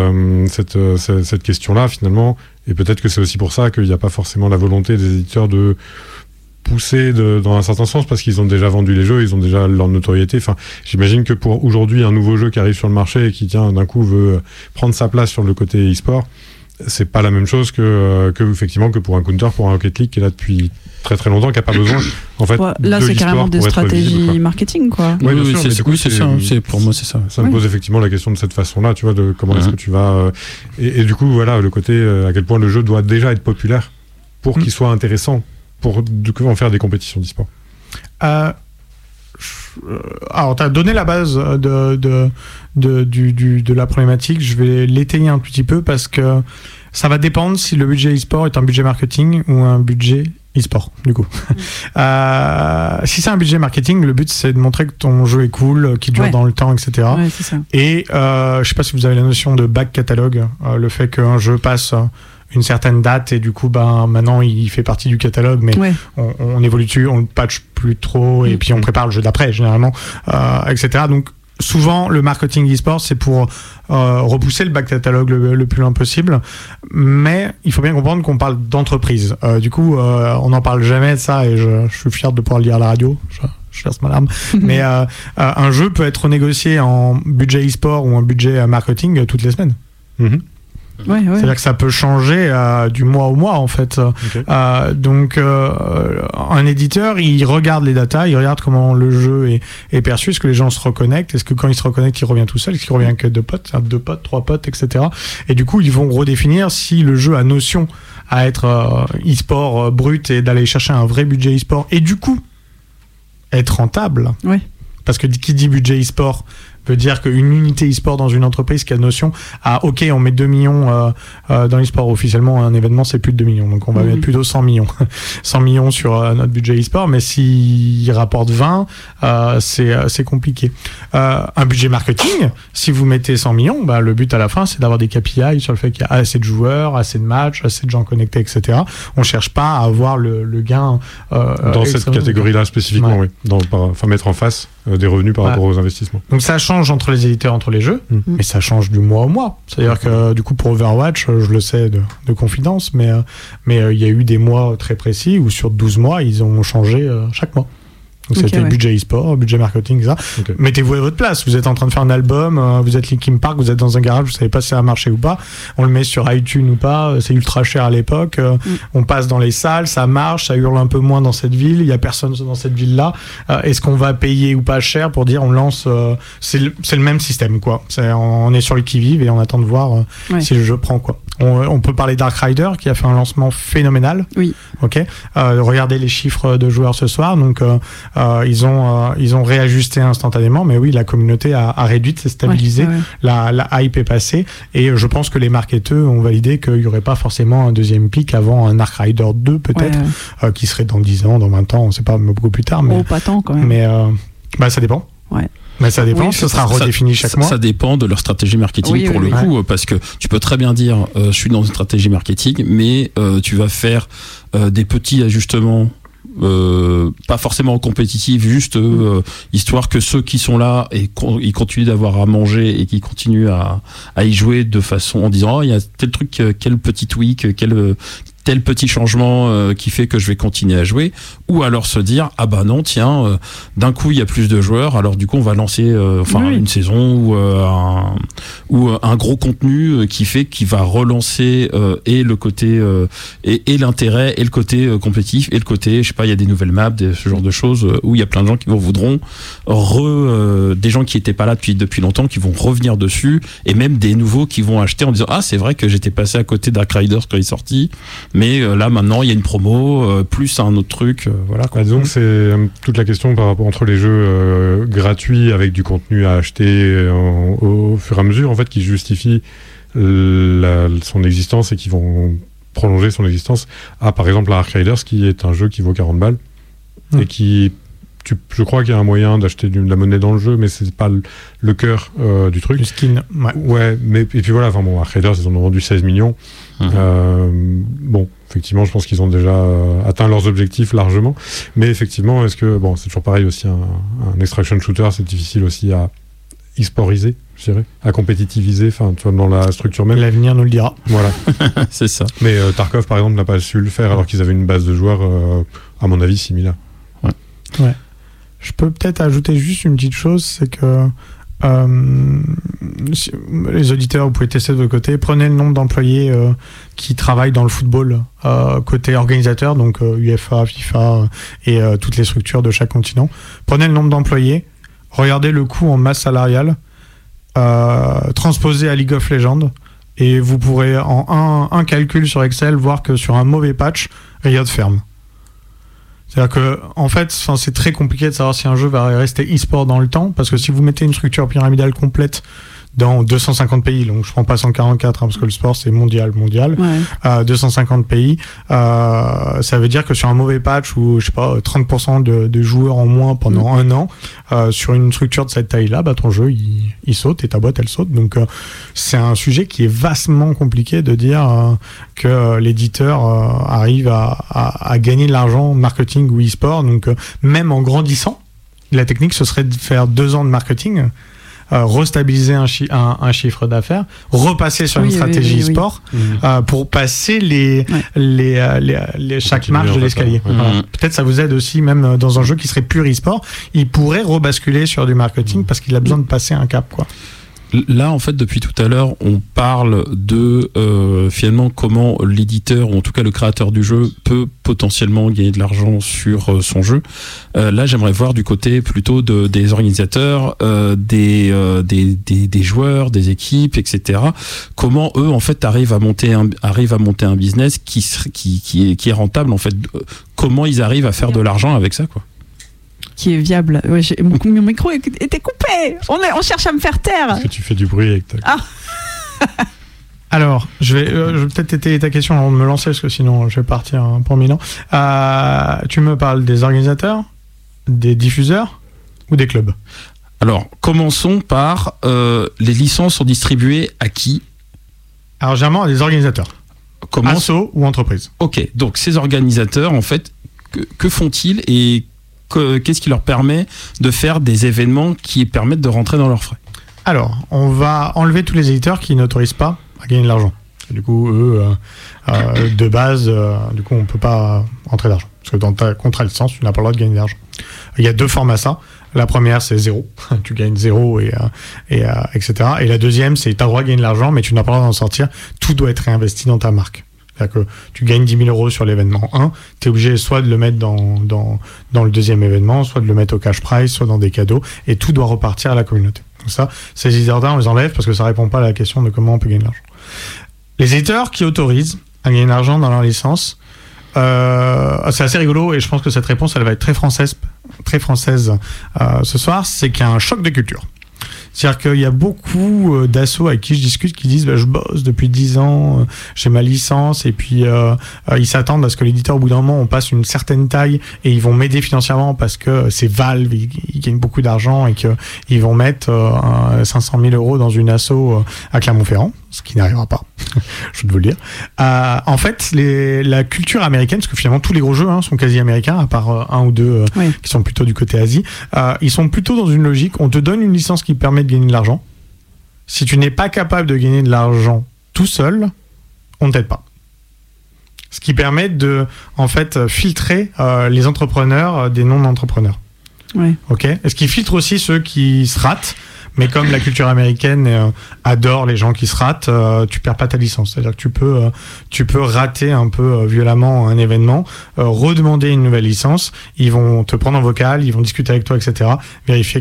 question-là finalement. Et peut-être que c'est aussi pour ça qu'il n'y a pas forcément la volonté des éditeurs de pousser dans un certain sens, parce qu'ils ont déjà vendu les jeux, ils ont déjà leur notoriété. J'imagine que pour aujourd'hui, un nouveau jeu qui arrive sur le marché et qui d'un coup veut prendre sa place sur le côté e-sport, c'est pas la même chose que effectivement que pour un Counter, pour un Rocket League qui est là depuis très très longtemps, qui a pas besoin en fait là c'est carrément des stratégies marketing, quoi. Oui, c'est ça. Pour moi c'est ça. Ça me pose effectivement la question de cette façon-là, tu vois, de comment est-ce que tu vas et du coup voilà le côté à quel point le jeu doit déjà être populaire pour qu'il soit intéressant pour en faire des compétitions d'e-sport. Alors, tu as donné la base de la problématique. Je vais l'étayer un petit peu parce que ça va dépendre si le budget e-sport est un budget marketing ou un budget e-sport, du coup. Si c'est un budget marketing, le but c'est de montrer que ton jeu est cool, qu'il dure dans le temps, etc. Ouais, c'est ça. Et je sais pas si vous avez la notion de back catalogue, le fait qu'un jeu passe une certaine date et du coup maintenant il fait partie du catalogue, mais on évolue dessus, on le patch plus trop et puis on prépare le jeu d'après généralement, etc. Donc souvent le marketing e-sport c'est pour repousser le back catalogue le plus loin possible, mais il faut bien comprendre qu'on parle d'entreprise. Du coup on n'en parle jamais de ça et je suis fier de pouvoir le dire à la radio. Je verse ma larme. Mais un jeu peut être négocié en budget e-sport ou en budget marketing toutes les semaines. C'est-à-dire que ça peut changer du mois au mois en fait. Donc un éditeur il regarde les datas, il regarde comment le jeu est perçu, est-ce que les gens se reconnectent, est-ce que quand il se reconnecte il revient tout seul, est-ce qu'il revient que 2 potes, 3 potes, etc. Et du coup ils vont redéfinir si le jeu a notion à être e-sport brut et d'aller chercher un vrai budget e-sport et du coup être rentable. Parce que qui dit budget e-sport veut dire qu'une unité e-sport dans une entreprise qui a notion ok, on met 2 millions dans l'e-sport. Officiellement, un événement, c'est plus de 2 millions. Donc, on va mettre plutôt 100 millions. 100 millions sur notre budget e-sport. Mais s'il rapporte 20, c'est compliqué. Un budget marketing, si vous mettez 100 millions, le but à la fin, c'est d'avoir des KPI sur le fait qu'il y a assez de joueurs, assez de matchs, assez de gens connectés, etc. On cherche pas à avoir le gain. Dans cette catégorie-là spécifiquement, enfin, mettre en face des revenus par rapport aux investissements. Donc, ça change entre les éditeurs, entre les jeux, mais ça change du mois au mois. C'est-à-dire que du coup pour Overwatch, je le sais de confidence, mais il y a eu des mois très précis où sur 12 mois, ils ont changé chaque mois. Donc c'était budget e-sport, budget marketing, ça. Mettez-vous à votre place. Vous êtes en train de faire un album, vous êtes Linkin Park, vous êtes dans un garage, vous savez pas si ça a marché ou pas. On le met sur iTunes ou pas, c'est ultra cher à l'époque. On passe dans les salles, ça marche, ça hurle un peu moins dans cette ville, il y a personne dans cette ville-là. Est-ce qu'on va payer ou pas cher pour dire on lance c'est le même système quoi. On est sur le qui-vive et on attend de voir si le jeu prend quoi. On peut parler Dark Rider qui a fait un lancement phénoménal. Regardez les chiffres de joueurs ce soir. Donc ils ont réajusté instantanément, mais oui, la communauté a réduit, s'est stabilisée, la hype est passée, et je pense que les marketeurs ont validé qu'il n'y aurait pas forcément un deuxième pic avant un Dark Rider 2 peut-être, qui serait dans 10 ans, dans 20 ans, on ne sait pas, beaucoup plus tard. Mais, pas tant quand même. Mais ça dépend. Mais ça dépend, ce sera redéfini chaque mois. Ça dépend de leur stratégie marketing pour le coup, parce que tu peux très bien dire je suis dans une stratégie marketing, mais tu vas faire des petits ajustements pas forcément compétitifs, juste histoire que ceux qui sont là et ils continuent d'avoir à manger et qui continuent à y jouer de façon en disant il y a tel truc, quel petit tweak, tel petit changement qui fait que je vais continuer à jouer, ou alors se dire non tiens d'un coup il y a plus de joueurs, alors du coup on va lancer une saison ou un gros contenu qui va relancer et le côté et l'intérêt et le côté compétitif et le côté je sais pas, il y a des nouvelles maps, ce genre de choses où il y a plein de gens qui voudront des gens qui étaient pas là depuis longtemps qui vont revenir dessus, et même des nouveaux qui vont acheter en disant c'est vrai que j'étais passé à côté Dark Riders quand il est sorti, mais là maintenant il y a une promo plus un autre truc, voilà quoi. Donc c'est toute la question par rapport entre les jeux gratuits avec du contenu à acheter au fur et à mesure en fait qui justifie son existence et qui vont prolonger son existence par exemple la Ark Riders qui est un jeu qui vaut 40 balles et qui je crois qu'il y a un moyen d'acheter de la monnaie dans le jeu, mais c'est pas le cœur du truc. Le skin. Mais et puis voilà, Ark Raiders, ils en ont vendu 16 millions. Effectivement, je pense qu'ils ont déjà atteint leurs objectifs largement. Mais effectivement, est-ce que c'est toujours pareil aussi un extraction shooter, c'est difficile aussi à e-sportiser, je dirais, à compétitiviser, dans la structure même. L'avenir nous le dira. Voilà. C'est ça. Mais Tarkov, par exemple, n'a pas su le faire alors qu'ils avaient une base de joueurs, à mon avis, similaire. Ouais. Je peux peut-être ajouter juste une petite chose, c'est que les auditeurs, vous pouvez tester de votre côté, prenez le nombre d'employés qui travaillent dans le football côté organisateur, donc UEFA, FIFA et toutes les structures de chaque continent. Prenez le nombre d'employés, regardez le coût en masse salariale, transposé à League of Legends, et vous pourrez en un calcul sur Excel voir que sur un mauvais patch, Riot ferme. C'est-à-dire que, en fait, c'est très compliqué de savoir si un jeu va rester e-sport dans le temps, parce que si vous mettez une structure pyramidale complète dans 250 pays. Donc je prends pas 144 parce que le sport c'est mondial. 250 pays. Ça veut dire que sur un mauvais patch où je sais pas 30% de joueurs en moins pendant un an, sur une structure de cette taille-là, ton jeu il saute et ta boîte elle saute. Donc c'est un sujet qui est vastement compliqué de dire que l'éditeur arrive à gagner de l'argent marketing ou e-sport. Donc même en grandissant, la technique ce serait de faire 2 ans de marketing. Restabiliser un chiffre d'affaires, repasser sur une stratégie e-sport pour passer chaque marche de l'escalier. Peut-être ça vous aide aussi, même dans un jeu qui serait pur e-sport, il pourrait rebasculer sur du marketing parce qu'il a besoin de passer un cap, quoi. Là, en fait, depuis tout à l'heure, on parle de finalement comment l'éditeur, ou en tout cas le créateur du jeu, peut potentiellement gagner de l'argent sur son jeu. Là, j'aimerais voir du côté plutôt des organisateurs, des joueurs, des équipes, etc. Comment eux, en fait, arrivent à monter un business qui est rentable. En fait, comment ils arrivent à faire de l'argent avec ça, quoi. Qui est viable. Ouais, mon micro était coupé. On cherche à me faire taire. Parce que tu fais du bruit avec ta... Alors, je vais peut-être étayer ta question avant de me lancer, parce que sinon je vais partir pour 1000 ans. Tu me parles des organisateurs, des diffuseurs ou des clubs? Alors, commençons par les licences sont distribuées à qui? Alors, généralement à des organisateurs. Asso ou entreprises. Ok, donc ces organisateurs, en fait, que font-ils et qu'est-ce qui leur permet de faire des événements qui permettent de rentrer dans leurs frais? Alors, on va enlever tous les éditeurs qui n'autorisent pas à gagner de l'argent. Du coup, eux, de base, on ne peut pas rentrer d'argent. Parce que dans ta contrat de licence, tu n'as pas le droit de gagner d'argent. Il y a 2 formats ça. La première, c'est 0. Tu gagnes 0 et etc. Et la deuxième, c'est tu as le droit de gagner de l'argent, mais tu n'as pas le droit d'en sortir. Tout doit être réinvesti dans ta marque. C'est-à-dire que tu gagnes 10 000 euros sur l'événement 1, tu es obligé soit de le mettre dans le deuxième événement, soit de le mettre au cash prize, soit dans des cadeaux, et tout doit repartir à la communauté. Donc ça, ces éditeurs-là, on les enlève parce que ça répond pas à la question de comment on peut gagner de l'argent. Les éditeurs qui autorisent à gagner de l'argent dans leur licence, c'est assez rigolo, et je pense que cette réponse, elle va être très française ce soir, c'est qu'il y a un choc de culture. C'est-à-dire qu'il y a beaucoup d'assos avec qui je discute qui disent je bosse depuis 10 ans, j'ai ma licence, et puis ils s'attendent à ce que l'éditeur, au bout d'un moment, on passe une certaine taille et ils vont m'aider financièrement parce que c'est Valve, ils gagnent beaucoup d'argent et qu'ils vont mettre 500 000 euros dans une asso à Clermont-Ferrand, ce qui n'arrivera pas, je vais vous le dire. En fait, la culture américaine, parce que finalement tous les gros jeux sont quasi américains, à part un ou deux qui sont plutôt du côté Asie, ils sont plutôt dans une logique, on te donne une licence qui permet de gagner de l'argent. Si tu n'es pas capable de gagner de l'argent tout seul, on ne t'aide pas. Ce qui permet de, en fait, filtrer les entrepreneurs des non-entrepreneurs. Ouais. Ok. Et ce qui filtre aussi ceux qui se ratent. Mais comme la culture américaine adore les gens qui se ratent, tu perds pas ta licence. C'est-à-dire que tu peux rater un peu violemment un événement, redemander une nouvelle licence. Ils vont te prendre en vocal, ils vont discuter avec toi, etc. Vérifier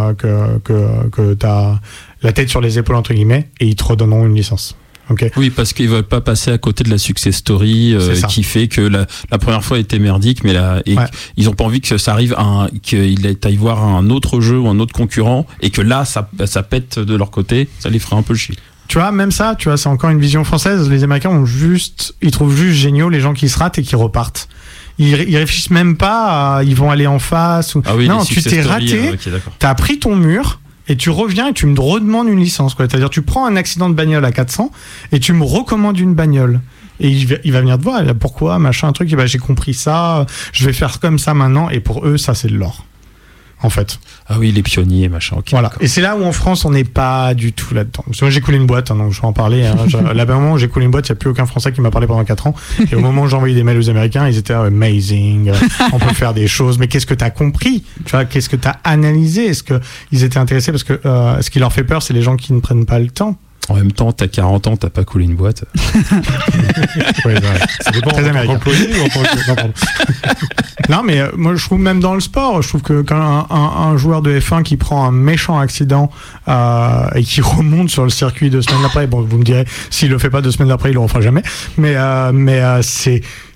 que t'as la tête sur les épaules entre guillemets, et ils te redonneront une licence. Okay. Oui, parce qu'ils veulent pas passer à côté de la success story qui fait que la première fois était merdique, mais ils ont pas envie que ça arrive qu'ils aillent voir un autre jeu ou un autre concurrent et que là ça pète de leur côté, ça les ferait un peu chier. Tu vois, même ça, c'est encore une vision française. Les Américains ils trouvent juste géniaux les gens qui se ratent et qui repartent. Ils réfléchissent même pas ils vont aller en face. Ah oui, non, tu t'es raté, t'as pris ton mur. Et tu reviens et tu me redemandes une licence, quoi. C'est-à-dire, tu prends un accident de bagnole à 400 et tu me recommandes une bagnole. Et il va venir te voir, pourquoi, machin, un truc, et j'ai compris ça, je vais faire comme ça maintenant, et pour eux, ça, c'est de l'or. En fait. Ah oui, les pionniers, machin. Okay, voilà. D'accord. Et c'est là où en France, on n'est pas du tout là-dedans. Parce que moi, j'ai coulé une boîte, donc je vais en parler. Là, au moment où j'ai coulé une boîte, il n'y a plus aucun Français qui m'a parlé pendant 4 ans. Et au moment où j'ai envoyé des mails aux Américains, ils étaient amazing. On peut faire des choses. Mais qu'est-ce que tu as compris? Tu vois, qu'est-ce que tu as analysé? Est-ce qu'ils étaient intéressés? Parce que ce qui leur fait peur, c'est les gens qui ne prennent pas le temps. En même temps, t'as 40 ans, t'as pas coulé une boîte. Oui, ça dépend en tant qu'employé ou en tant que... Non, mais moi, je trouve même dans le sport, je trouve que quand un joueur de F1 qui prend un méchant accident et qui remonte sur le circuit 2 semaines après, bon, vous me direz, s'il le fait pas 2 semaines après, il le refera jamais. Mais c'est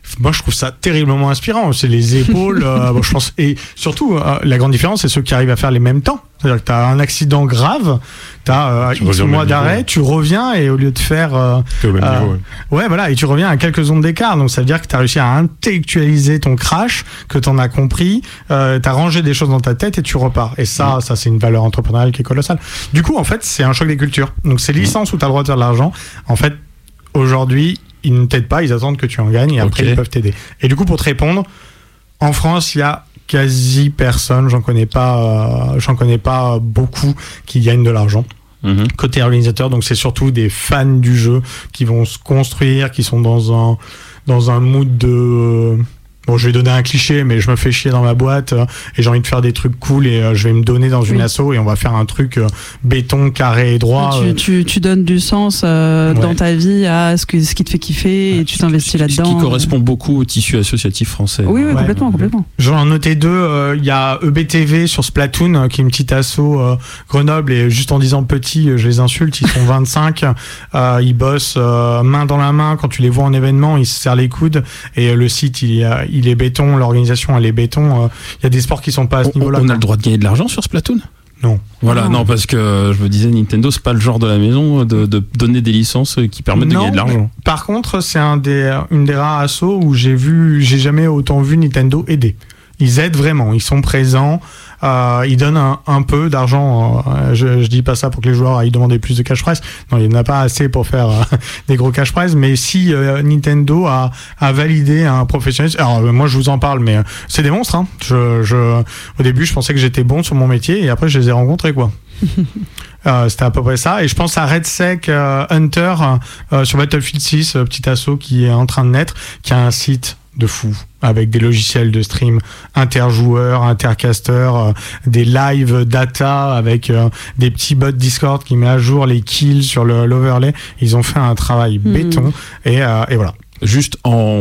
moi je trouve ça terriblement inspirant. C'est les épaules, je pense, et surtout la grande différence, c'est ceux qui arrivent à faire les mêmes temps. C'est-à-dire que t'as un accident grave, t'as X mois d'arrêt, tu reviens et au lieu de faire t'es au même niveau, voilà, et tu reviens à quelques secondes d'écart. Donc ça veut dire que t'as réussi à intellectualiser ton crash, que t'en as compris, t'as rangé des choses dans ta tête et tu repars. Et ça c'est une valeur entrepreneuriale qui est colossale. Du coup, en fait, c'est un choc des cultures. Donc ces licences où t'as le droit de faire de l'argent, en fait, aujourd'hui, ils ne t'aident pas, ils attendent que tu en gagnes et après ils peuvent t'aider. Et du coup, pour te répondre, en France, il y a quasi personne, j'en connais pas beaucoup qui gagnent de l'argent. Côté organisateur, donc c'est surtout des fans du jeu qui vont se construire, qui sont dans un mood de bon, je vais donner un cliché, mais je me fais chier dans ma boîte et j'ai envie de faire des trucs cool et je vais me donner dans une asso et on va faire un truc béton, carré et droit. Tu donnes du sens dans ta vie à ce qui te fait kiffer et tu t'investis là-dedans. Ce qui correspond beaucoup au tissu associatif français. Oui, complètement. J'en ai noté deux. Il y a EBTV sur Splatoon, qui est une petite asso Grenoble, et juste en disant petit, je les insulte, ils sont 25. Ils bossent main dans la main. Quand tu les vois en événement, ils se serrent les coudes et le site, il est béton, l'organisation elle est béton. Il y a des sports qui sont pas à ce niveau-là. On a le droit de gagner de l'argent sur Splatoon ? Non. Voilà, non, parce que je me disais, Nintendo, c'est pas le genre de la maison de donner des licences qui permettent de gagner de l'argent. Par contre, c'est une des rares assos où j'ai jamais autant vu Nintendo aider. Ils aident vraiment, ils sont présents, ils donnent un peu d'argent. Je dis pas ça pour que les joueurs aillent demander plus de cash prize. Non, il n'y en a pas assez pour faire des gros cash prize. Mais si Nintendo a validé un professionnel, alors moi je vous en parle, mais c'est des monstres. Hein. Au début, je pensais que j'étais bon sur mon métier et après je les ai rencontrés quoi. C'était à peu près ça. Et je pense à RedSec Hunter sur Battlefield 6, petit assaut qui est en train de naître, qui a un site de fou, avec des logiciels de stream interjoueurs, intercasters, des live data avec des petits bots Discord qui met à jour les kills sur l'overlay. Ils ont fait un travail béton et voilà. Juste en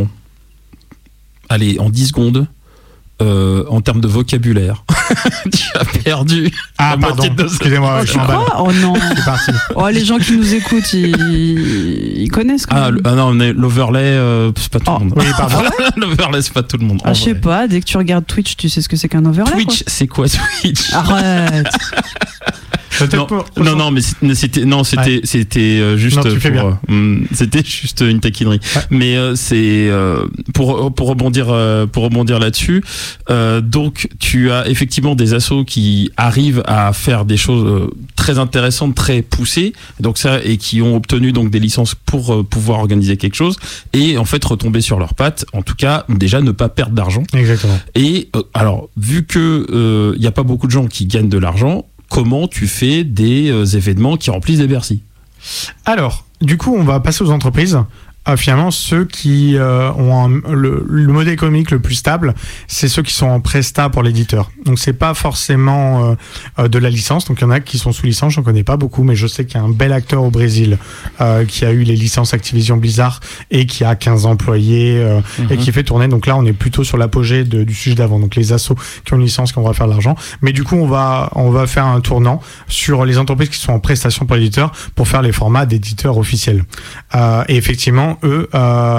10 secondes, en termes de vocabulaire, tu as perdu la moitié de excusez-moi, je crois. Oh non. C'est parti. Oh, les gens qui nous écoutent, ils connaissent quand même. Non, l'overlay, c'est pas tout le monde. Oui, pardon. L'overlay, c'est pas tout le monde. Je sais pas, dès que tu regardes Twitch, tu sais ce que c'est qu'un overlay. Twitch, c'est quoi Twitch ? Arrête. Non, mais c'était juste c'était juste une taquinerie. Ouais. Mais c'est pour rebondir là-dessus. Donc tu as effectivement des assos qui arrivent à faire des choses très intéressantes, très poussées. Donc ça, et qui ont obtenu donc des licences pour pouvoir organiser quelque chose et en fait retomber sur leurs pattes. En tout cas, déjà ne pas perdre d'argent. Exactement. Et alors vu que il y a pas beaucoup de gens qui gagnent de l'argent, comment tu fais des événements qui remplissent des Bercy ? Alors, du coup, on va passer aux entreprises. Finalement, ceux qui ont le modèle économique le plus stable, c'est ceux qui sont en presta pour l'éditeur. Donc, c'est pas forcément de la licence. Donc, il y en a qui sont sous licence. J'en connais pas beaucoup, mais je sais qu'il y a un bel acteur au Brésil qui a eu les licences Activision Blizzard et qui a 15 employés et qui fait tourner. Donc là, on est plutôt sur l'apogée du sujet d'avant. Donc, les assos qui ont une licence, qui vont faire de l'argent. Mais du coup, on va faire un tournant sur les entreprises qui sont en prestation pour l'éditeur pour faire les formats d'éditeurs officiels. Et effectivement, eux,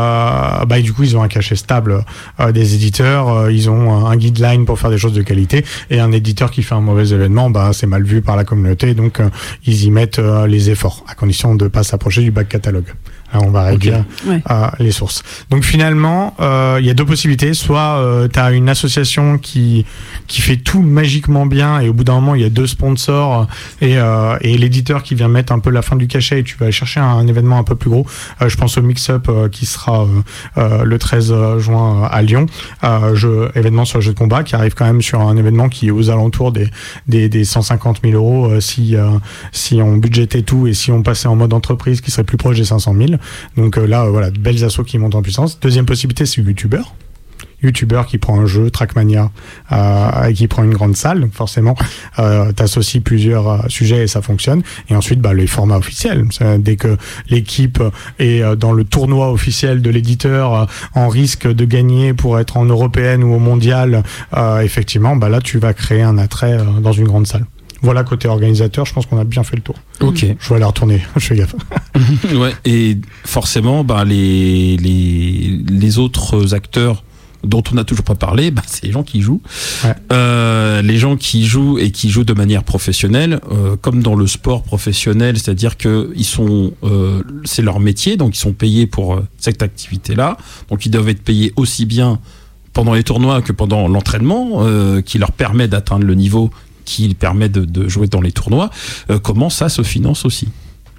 du coup, ils ont un cachet stable des éditeurs, ils ont un guideline pour faire des choses de qualité, et un éditeur qui fait un mauvais événement, c'est mal vu par la communauté, donc ils y mettent les efforts, à condition de ne pas s'approcher du back catalogue. Là, on va réduire les sources. Donc finalement, il y a deux possibilités. Soit tu as une association qui fait tout magiquement bien et au bout d'un moment, il y a deux sponsors et l'éditeur qui vient mettre un peu la fin du cachet et tu vas aller chercher un événement un peu plus gros. Je pense au Mix-Up qui sera le 13 juin à Lyon. Événement sur le jeu de combat qui arrive quand même sur un événement qui est aux alentours des 150 000 euros si on budgétait tout et si on passait en mode entreprise qui serait plus proche des 500 000. Donc là, voilà, de belles assos qui montent en puissance. Deuxième possibilité, c'est YouTuber qui prend un jeu, Trackmania, et qui prend une grande salle. Donc forcément, t'associes plusieurs sujets et ça fonctionne. Et ensuite, les formats officiels. Dès que l'équipe est dans le tournoi officiel de l'éditeur, en risque de gagner pour être en européenne ou au mondial, effectivement, là, tu vas créer un attrait dans une grande salle. Voilà, côté organisateur, je pense qu'on a bien fait le tour. Ok. Je vais aller retourner, je fais gaffe. Ouais, et forcément, les autres acteurs dont on n'a toujours pas parlé, c'est les gens qui jouent. Ouais. Les gens qui jouent et qui jouent de manière professionnelle, comme dans le sport professionnel, c'est-à-dire que c'est leur métier, donc ils sont payés pour cette activité-là, donc ils doivent être payés aussi bien pendant les tournois que pendant l'entraînement, qui leur permet d'atteindre le niveau qui permet de jouer dans les tournois. Comment ça se finance aussi ?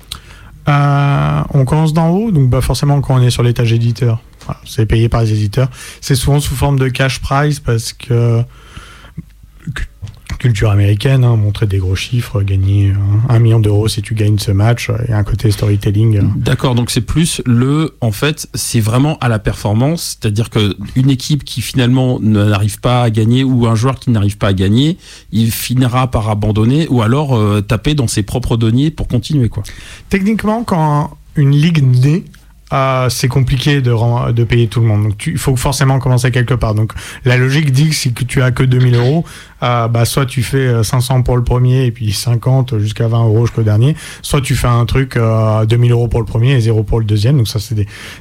On commence d'en haut, donc forcément quand on est sur l'étage éditeur, voilà, c'est payé par les éditeurs. C'est souvent sous forme de cash prize parce que culture américaine, montrer des gros chiffres, gagner 1 million d'euros si tu gagnes ce match, et un côté storytelling. D'accord, donc c'est plus en fait, c'est vraiment à la performance, c'est-à-dire qu'une équipe qui finalement n'arrive pas à gagner ou un joueur qui n'arrive pas à gagner, il finira par abandonner ou alors taper dans ses propres deniers pour continuer, quoi. Techniquement, quand une ligue naît, c'est compliqué de payer tout le monde. Donc il faut forcément commencer quelque part. Donc la logique dit que si tu as que 2000 euros, soit tu fais 500 pour le premier et puis 50 jusqu'à 20 euros jusqu'au dernier, soit tu fais un truc 2000 euros pour le premier et 0 pour le deuxième. Donc ça c'est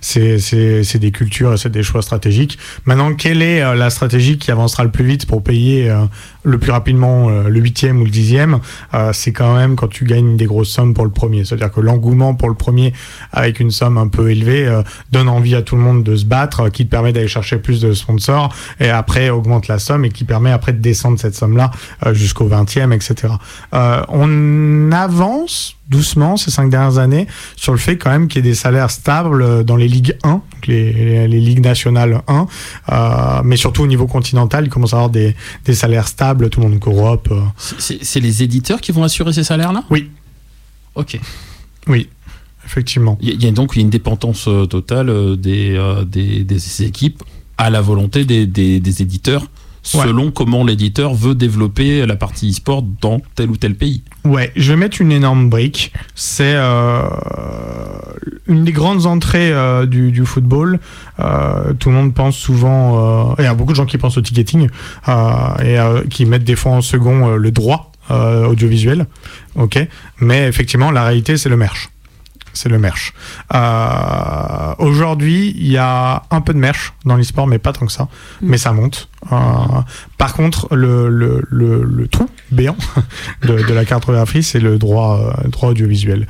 des cultures et c'est des choix stratégiques. Maintenant, quelle est la stratégie qui avancera le plus vite pour payer le plus rapidement le 8e ou le 10e? C'est quand même quand tu gagnes des grosses sommes pour le premier. C'est-à-dire que l'engouement pour le premier avec une somme un peu élevée donne envie à tout le monde de se battre, qui te permet d'aller chercher plus de sponsors et après augmente la somme et qui permet après de descendre cette somme-là jusqu'au 20e, etc. On avance doucement ces 5 dernières années sur le fait quand même qu'il y ait des salaires stables dans les ligues 1, donc les ligues nationales 1, mais surtout au niveau continental, il commence à avoir des salaires stables, tout le monde Europe. C'est les éditeurs qui vont assurer ces salaires-là ? Oui. Ok. Oui. Effectivement. Il y a donc une dépendance totale des équipes à la volonté des éditeurs, selon comment l'éditeur veut développer la partie e-sport dans tel ou tel pays. Ouais, je vais mettre une énorme brique. C'est une des grandes entrées du football. Tout le monde pense souvent... il y a beaucoup de gens qui pensent au ticketing et qui mettent des fois en second le droit audiovisuel. Okay. Mais effectivement, la réalité, c'est le merch. C'est le merch. Aujourd'hui, il y a un peu de merch dans l'e-sport, mais pas tant que ça. Mais ça monte. Par contre, le trou béant de la cartographie, c'est le droit audiovisuel.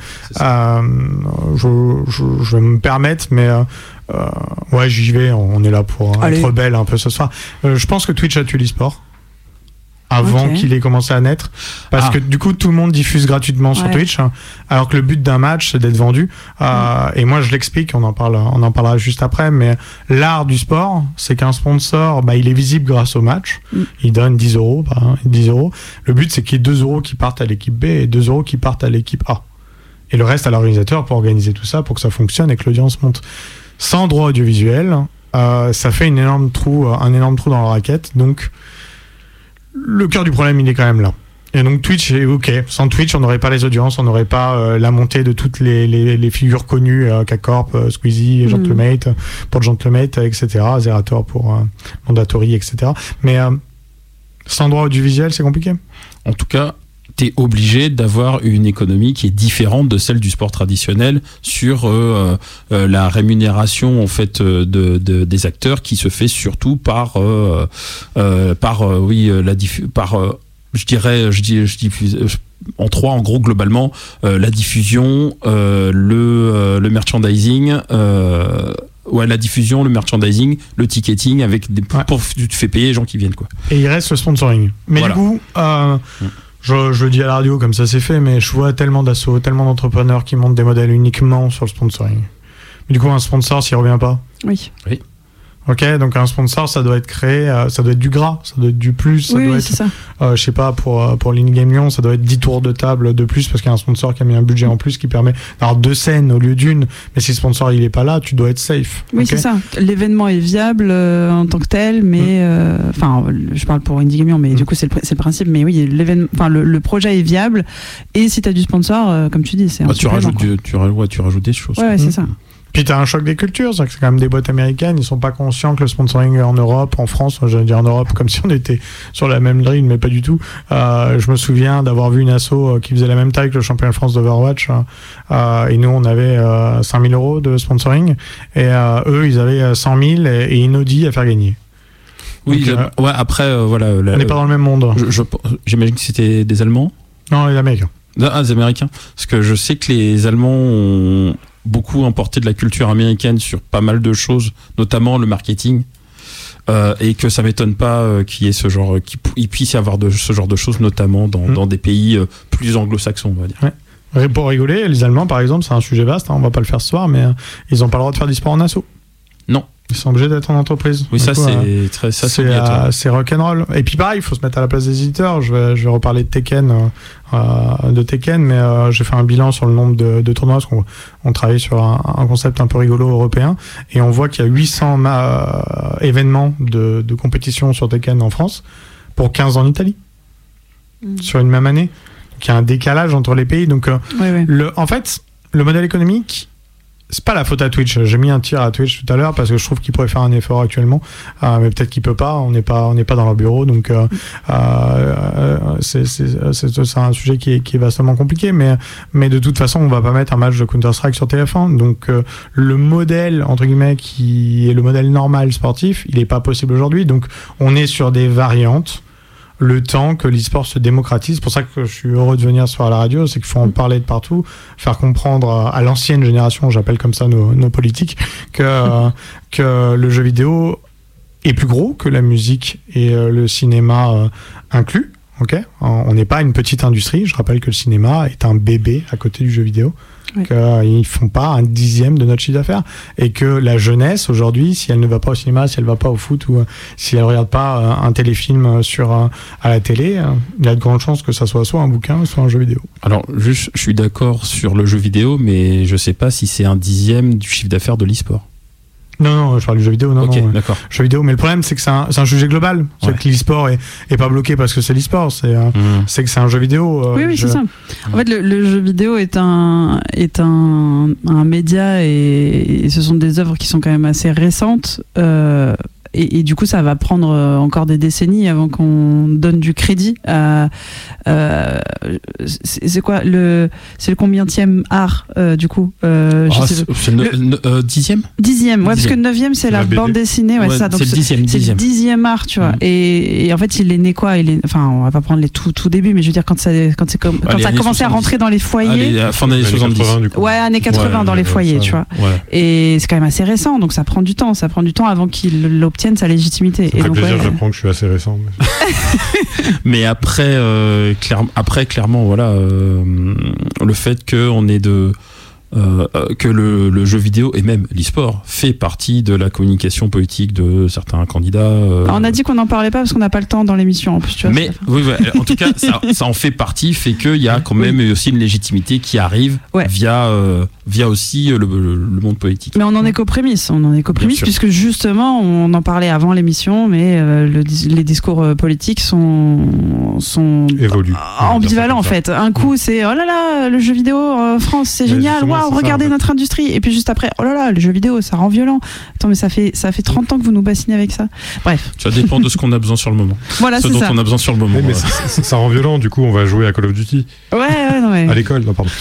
Je vais me permettre, mais ouais, j'y vais. On est là pour être rebelle un peu ce soir. Je pense que Twitch a tué l'e-sport avant qu'il ait commencé à naître, parce que du coup tout le monde diffuse gratuitement sur Twitch, alors que le but d'un match c'est d'être vendu. Et moi je l'explique, on en parlera juste après, mais l'art du sport, c'est qu'un sponsor, il est visible grâce au match, il donne 10 euros. Le but c'est qu'il y ait 2 euros qui partent à l'équipe B et 2 euros qui partent à l'équipe A, et le reste à l'organisateur pour organiser tout ça, pour que ça fonctionne et que l'audience monte. Sans droit audiovisuel, ça fait un énorme trou dans la raquette. Donc le cœur du problème, il est quand même là. Et donc Twitch est OK. Sans Twitch, on n'aurait pas les audiences, on n'aurait pas la montée de toutes les figures connues, K-Corp, Squeezie, Gentlemate, pour Gentlemate, etc., Zerator pour Mandatory, etc. Mais sans droit audiovisuel, c'est compliqué. En tout cas, t'es obligé d'avoir une économie qui est différente de celle du sport traditionnel sur la rémunération en fait des acteurs, qui se fait surtout par en 3 en gros globalement, la diffusion, le merchandising, la diffusion, le merchandising, le ticketing, avec pour tu te fais payer les gens qui viennent, quoi. Et il reste le sponsoring. Mais voilà. Du coup je le dis à la radio comme ça c'est fait, mais je vois tellement d'assauts, tellement d'entrepreneurs qui montent des modèles uniquement sur le sponsoring. Mais du coup, un sponsor, s'il revient pas. Oui. Ok, donc un sponsor, ça doit être créé, ça doit être du gras, ça doit être du plus, ça doit être, je sais pas, pour l'in-game Lyon, ça doit être 10 tours de table de plus, parce qu'il y a un sponsor qui a mis un budget en plus qui permet d'avoir 2 scènes au lieu d'une. Mais si le sponsor il est pas là, tu dois être safe. Oui, c'est ça. L'événement est viable en tant que tel, mais je parle pour Indie Game Lyon, mais du coup c'est le principe. Mais oui, le projet est viable, et si tu as du sponsor, comme tu dis, c'est tu rajoutes des choses. Ouais, c'est ça. Puis t'as un choc des cultures, c'est quand même des boîtes américaines, ils sont pas conscients que le sponsoring en Europe, en France, j'allais dire en Europe comme si on était sur la même grille, mais pas du tout. Je me souviens d'avoir vu une asso qui faisait la même taille que le championnat de France d'Overwatch, et nous on avait 5 000 € de sponsoring, et eux ils avaient 100 000 et une Audi à faire gagner. Oui, donc, ouais, après, voilà. On n'est pas dans le même monde. J'imagine que c'était des Allemands. Non, les Américains. Ah, des Américains. Parce que je sais que les Allemands ont beaucoup importé de la culture américaine sur pas mal de choses, notamment le marketing, et que ça m'étonne pas qu'il y ait ce genre, qu'il puisse y avoir ce genre de choses, notamment dans des pays plus anglo-saxons, on va dire. Ouais. Pour rigoler, les Allemands, par exemple, c'est un sujet vaste, on va pas le faire ce soir, mais ils n'ont pas le droit de faire du sport en asso. Non. Ils sont obligés d'être en entreprise. Oui, ça, c'est obligatoire. C'est rock'n'roll. Et puis pareil, il faut se mettre à la place des éditeurs. Je vais reparler de Tekken, mais j'ai fait un bilan sur le nombre de tournois, parce qu'on travaille sur un concept un peu rigolo européen, et on voit qu'il y a 800 événements de compétition sur Tekken en France, pour 15 en Italie, sur une même année. Donc il y a un décalage entre les pays. Donc, en fait, le modèle économique, c'est pas la faute à Twitch. J'ai mis un tir à Twitch tout à l'heure parce que je trouve qu'il pourrait faire un effort actuellement, mais peut-être qu'il peut pas. On n'est pas dans leur bureau, donc c'est un sujet qui est vastement compliqué. Mais de toute façon, on va pas mettre un match de Counter-Strike sur TF1. Donc le modèle entre guillemets qui est le modèle normal sportif, il est pas possible aujourd'hui. Donc on est sur des variantes. Le temps que l'e-sport se démocratise. C'est pour ça que je suis heureux de venir sur la radio, c'est qu'il faut en parler de partout, faire comprendre à l'ancienne génération, j'appelle comme ça nos politiques, que le jeu vidéo est plus gros que la musique et le cinéma inclus. Okay, on n'est pas une petite industrie. Je rappelle que le cinéma est un bébé à côté du jeu vidéo. Oui. Qu'ils font pas un dixième de notre chiffre d'affaires, et que la jeunesse aujourd'hui, si elle ne va pas au cinéma, si elle va pas au foot, ou si elle regarde pas un téléfilm à la télé, il y a de grandes chances que ça soit un bouquin, soit un jeu vidéo. Alors juste, je suis d'accord sur le jeu vidéo, mais je sais pas si c'est un dixième du chiffre d'affaires de l'e-sport. Non, je parle du jeu vidéo. Ok, d'accord. Jeu vidéo, mais le problème, c'est que c'est un sujet global. C'est que l'e-sport est pas bloqué parce que c'est l'e-sport. C'est que c'est un jeu vidéo. Oui, c'est ça. En fait, le jeu vidéo est un média, et ce sont des œuvres qui sont quand même assez récentes. Et du coup, ça va prendre encore des décennies avant qu'on donne du crédit à. C'est quoi c'est le combienième art du coup c'est le dixième. Dixième, ouais, parce que le 9e c'est la bande dessinée, ouais, ça. Donc c'est le dixième art, tu vois. Et en fait, il est né quoi ? Enfin, on va pas prendre les tout début, mais je veux dire quand ça a commencé à rentrer dans les foyers. Fin des années 70. 80, du coup. Ouais, années 80 dans les foyers, tu vois. Ouais. Et c'est quand même assez récent, donc ça prend du temps. Ça prend du temps avant qu'il obtienne sa légitimité. Ça fait plaisir, j'apprends que je suis assez récent. Mais après, clairement, voilà, le fait qu'on ait que le jeu vidéo et même l'e-sport fait partie de la communication politique de certains candidats. On a dit qu'on n'en parlait pas parce qu'on n'a pas le temps dans l'émission en plus. Tu vois, mais oui, en tout cas, ça en fait partie, fait qu'il y a quand même aussi une légitimité qui arrive via aussi le monde politique. Mais on en est qu'aux prémices. Puisque justement, on en parlait avant l'émission, mais les discours politiques sont évoluent, ambivalents en fait. Un coup, c'est oh là là, le jeu vidéo en France, c'est génial. Waouh, regardez ça, notre industrie. Et puis juste après, oh là là, les jeux vidéo, ça rend violent. Attends, mais ça fait 30 ans que vous nous bassinez avec ça. Bref. Ça dépend de ce qu'on a besoin sur le moment. Voilà, c'est ça. Ce dont on a besoin sur le moment. Mais ça rend violent, du coup, on va jouer à Call of Duty. Ouais. À l'école, non, pardon.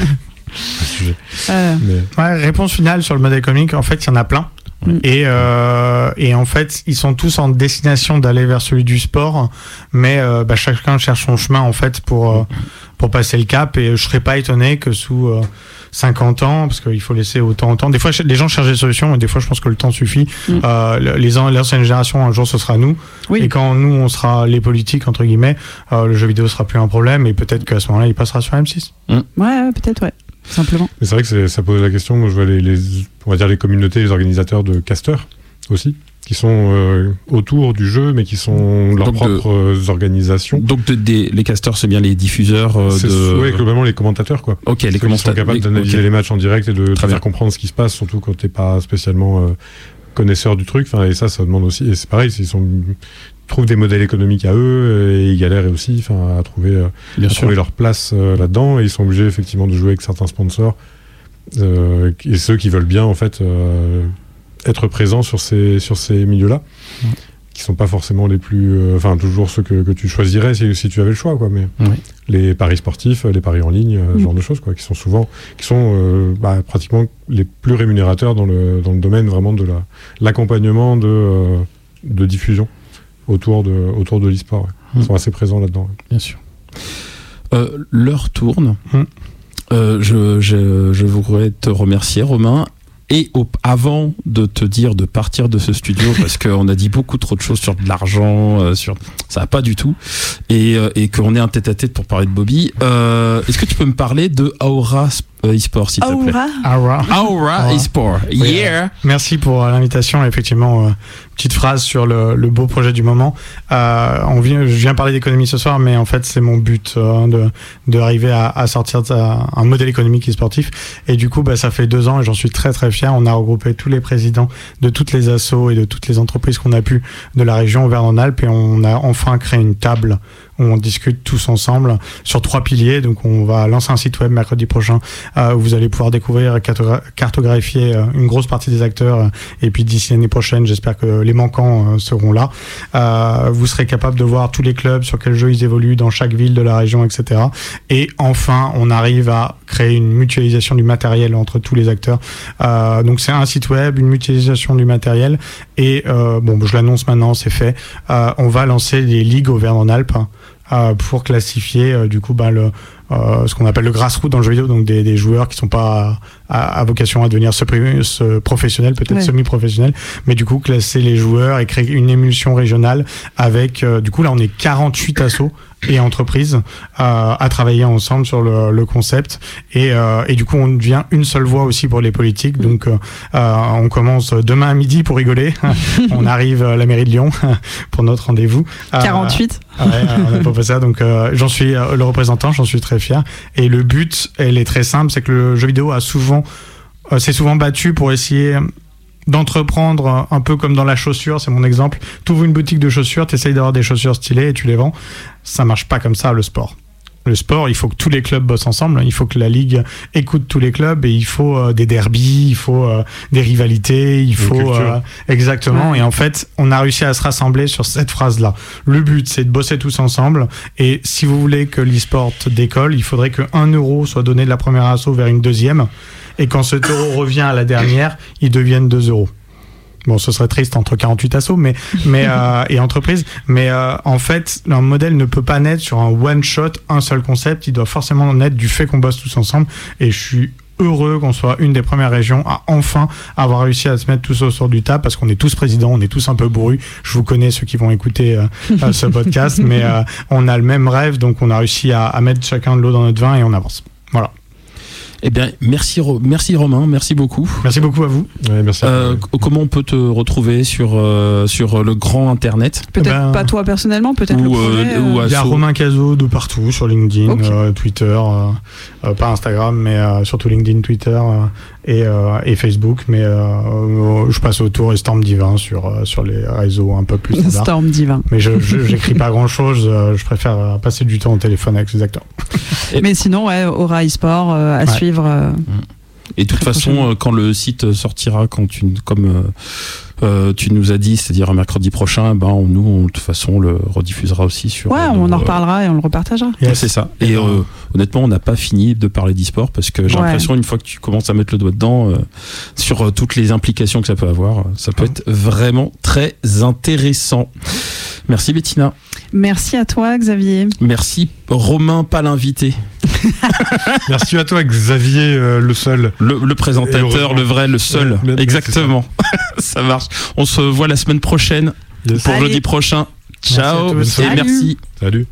Réponse finale sur le modèle économique, en fait, il y en a plein. Et en fait, ils sont tous en destination d'aller vers celui du sport, mais chacun cherche son chemin en fait pour passer le cap. Et je serais pas étonné que sous 50 ans, parce qu'il faut laisser autant de temps. Des fois, les gens cherchent des solutions, et des fois, je pense que le temps suffit. L'ancienne génération, un jour, ce sera nous. Oui. Et quand nous, on sera les politiques entre guillemets, le jeu vidéo sera plus un problème, et peut-être qu'à ce moment-là, il passera sur M6. Ouais, peut-être, ouais. Simplement. Mais c'est vrai que ça pose la question. Moi, je vois on va dire les communautés, les organisateurs de casters aussi, qui sont autour du jeu, mais qui sont leurs propres organisations. Donc les casters, c'est bien les diffuseurs Oui, globalement les commentateurs, quoi. Ok, les commentateurs qui sont capables d'analyser les matchs en direct et de faire comprendre ce qui se passe, surtout quand t'es pas spécialement connaisseur du truc. Enfin, et ça demande aussi. Et c'est pareil, ils trouvent des modèles économiques à eux, et ils galèrent aussi à trouver leur place là-dedans, et ils sont obligés effectivement de jouer avec certains sponsors et ceux qui veulent bien en fait être présents sur ces milieux-là, qui sont pas forcément les plus, toujours ceux que tu choisirais si tu avais le choix, quoi. Mais les paris sportifs, les paris en ligne, ce genre de choses, quoi, qui sont pratiquement les plus rémunérateurs dans le domaine vraiment de l'accompagnement de diffusion autour de l'e-sport. Ils sont assez présents là-dedans. Ouais. Bien sûr. L'heure tourne. Je voudrais te remercier, Romain. Et avant de te dire de partir de ce studio, parce qu'on a dit beaucoup trop de choses sur de l'argent, ça va pas du tout, et qu'on est un tête-à-tête pour parler de Bobby, est-ce que tu peux me parler de Aura eSport, s'il te plaît? Aura eSport. Yeah. Merci pour l'invitation. Effectivement, petite phrase sur le beau projet du moment. Je viens parler d'économie ce soir, mais en fait, c'est mon but d'arriver à sortir un modèle économique et sportif. Et du coup, ça fait 2 ans et j'en suis très très fier. On a regroupé tous les présidents de toutes les assos et de toutes les entreprises qu'on a pu de la région Auvergne-Rhône-Alpes, et on a enfin créé une table où on discute tous ensemble sur 3 piliers. Donc on va lancer un site web mercredi prochain où vous allez pouvoir découvrir, cartographier une grosse partie des acteurs, et puis d'ici l'année prochaine, j'espère que les manquants seront là. Vous serez capable de voir tous les clubs, sur quels jeux ils évoluent dans chaque ville de la région, etc. Et enfin, on arrive à créer une mutualisation du matériel entre tous les acteurs. Donc c'est un site web, une mutualisation du matériel, et je l'annonce maintenant, c'est fait. On va lancer les ligues Auvergne-Rhône-Alpes pour classifier ce qu'on appelle le grassroots dans le jeu vidéo, donc des joueurs qui sont pas à vocation à devenir professionnels, peut-être semi-professionnels, mais du coup classer les joueurs et créer une émulsion régionale avec du coup là on est 48 assos et entreprises à travailler ensemble sur le concept, et du coup on devient une seule voix aussi pour les politiques. Donc on commence demain à midi pour rigoler. On arrive à la mairie de Lyon pour notre rendez-vous. 48 on a proposé ça, donc j'en suis le représentant, j'en suis très fier, et le but, elle est très simple, c'est que le jeu vidéo s'est souvent battu pour essayer d'entreprendre un peu comme dans la chaussure, c'est mon exemple. Tu ouvres une boutique de chaussures, tu essayes d'avoir des chaussures stylées et tu les vends. Ça marche pas comme ça, le sport. Le sport, il faut que tous les clubs bossent ensemble, il faut que la ligue écoute tous les clubs, et il faut des derbies, il faut des rivalités, il faut exactement. Ouais. Et en fait, on a réussi à se rassembler sur cette phrase-là. Le but, c'est de bosser tous ensemble, et si vous voulez que l'e-sport décolle, il faudrait que 1 euro soit donné de la première asso vers une deuxième, et quand cet euro revient à la dernière, il devienne 2 euros. Bon, ce serait triste entre 48 assos, et entreprises. Mais en fait, un modèle ne peut pas naître sur un one-shot, un seul concept. Il doit forcément naître du fait qu'on bosse tous ensemble. Et je suis heureux qu'on soit une des premières régions à enfin avoir réussi à se mettre tous autour du table, parce qu'on est tous présidents, on est tous un peu bourrus. Je vous connais, ceux qui vont écouter ce podcast, mais on a le même rêve, donc on a réussi à mettre chacun de l'eau dans notre vin, et on avance. Voilà. Eh bien, merci Romain, merci beaucoup. Merci beaucoup à vous. Ouais, merci. Comment on peut te retrouver sur le grand internet? Peut-être pas toi personnellement, peut-être le projet. Il y a Romain Cazot de partout, sur LinkedIn, Twitter, pas Instagram, mais surtout LinkedIn, Twitter et Facebook. Mais je passe autour, et Storm Divin sur les réseaux un peu plus standards. Storm Divin. Mais j'écris pas grand-chose, je préfère passer du temps au téléphone avec ces acteurs. Mais sinon, Aura eSport à suivre. Et de toute façon, quand le site sortira, comme tu nous as dit, c'est-à-dire mercredi prochain, nous, de toute façon, on le rediffusera aussi sur. Ouais, on en reparlera et on le repartagera. Ouais, c'est ça. Et honnêtement, on n'a pas fini de parler d'e-sport, parce que j'ai l'impression, une fois que tu commences à mettre le doigt dedans, sur toutes les implications que ça peut avoir, ça peut être vraiment très intéressant. Merci Bettina. Merci à toi Xavier. Merci Romain, pas l'invité. Merci à toi Xavier, le seul. Le présentateur, le vrai, le seul. Exactement. Ça marche. On se voit la semaine prochaine pour jeudi prochain. Ciao et merci. Salut.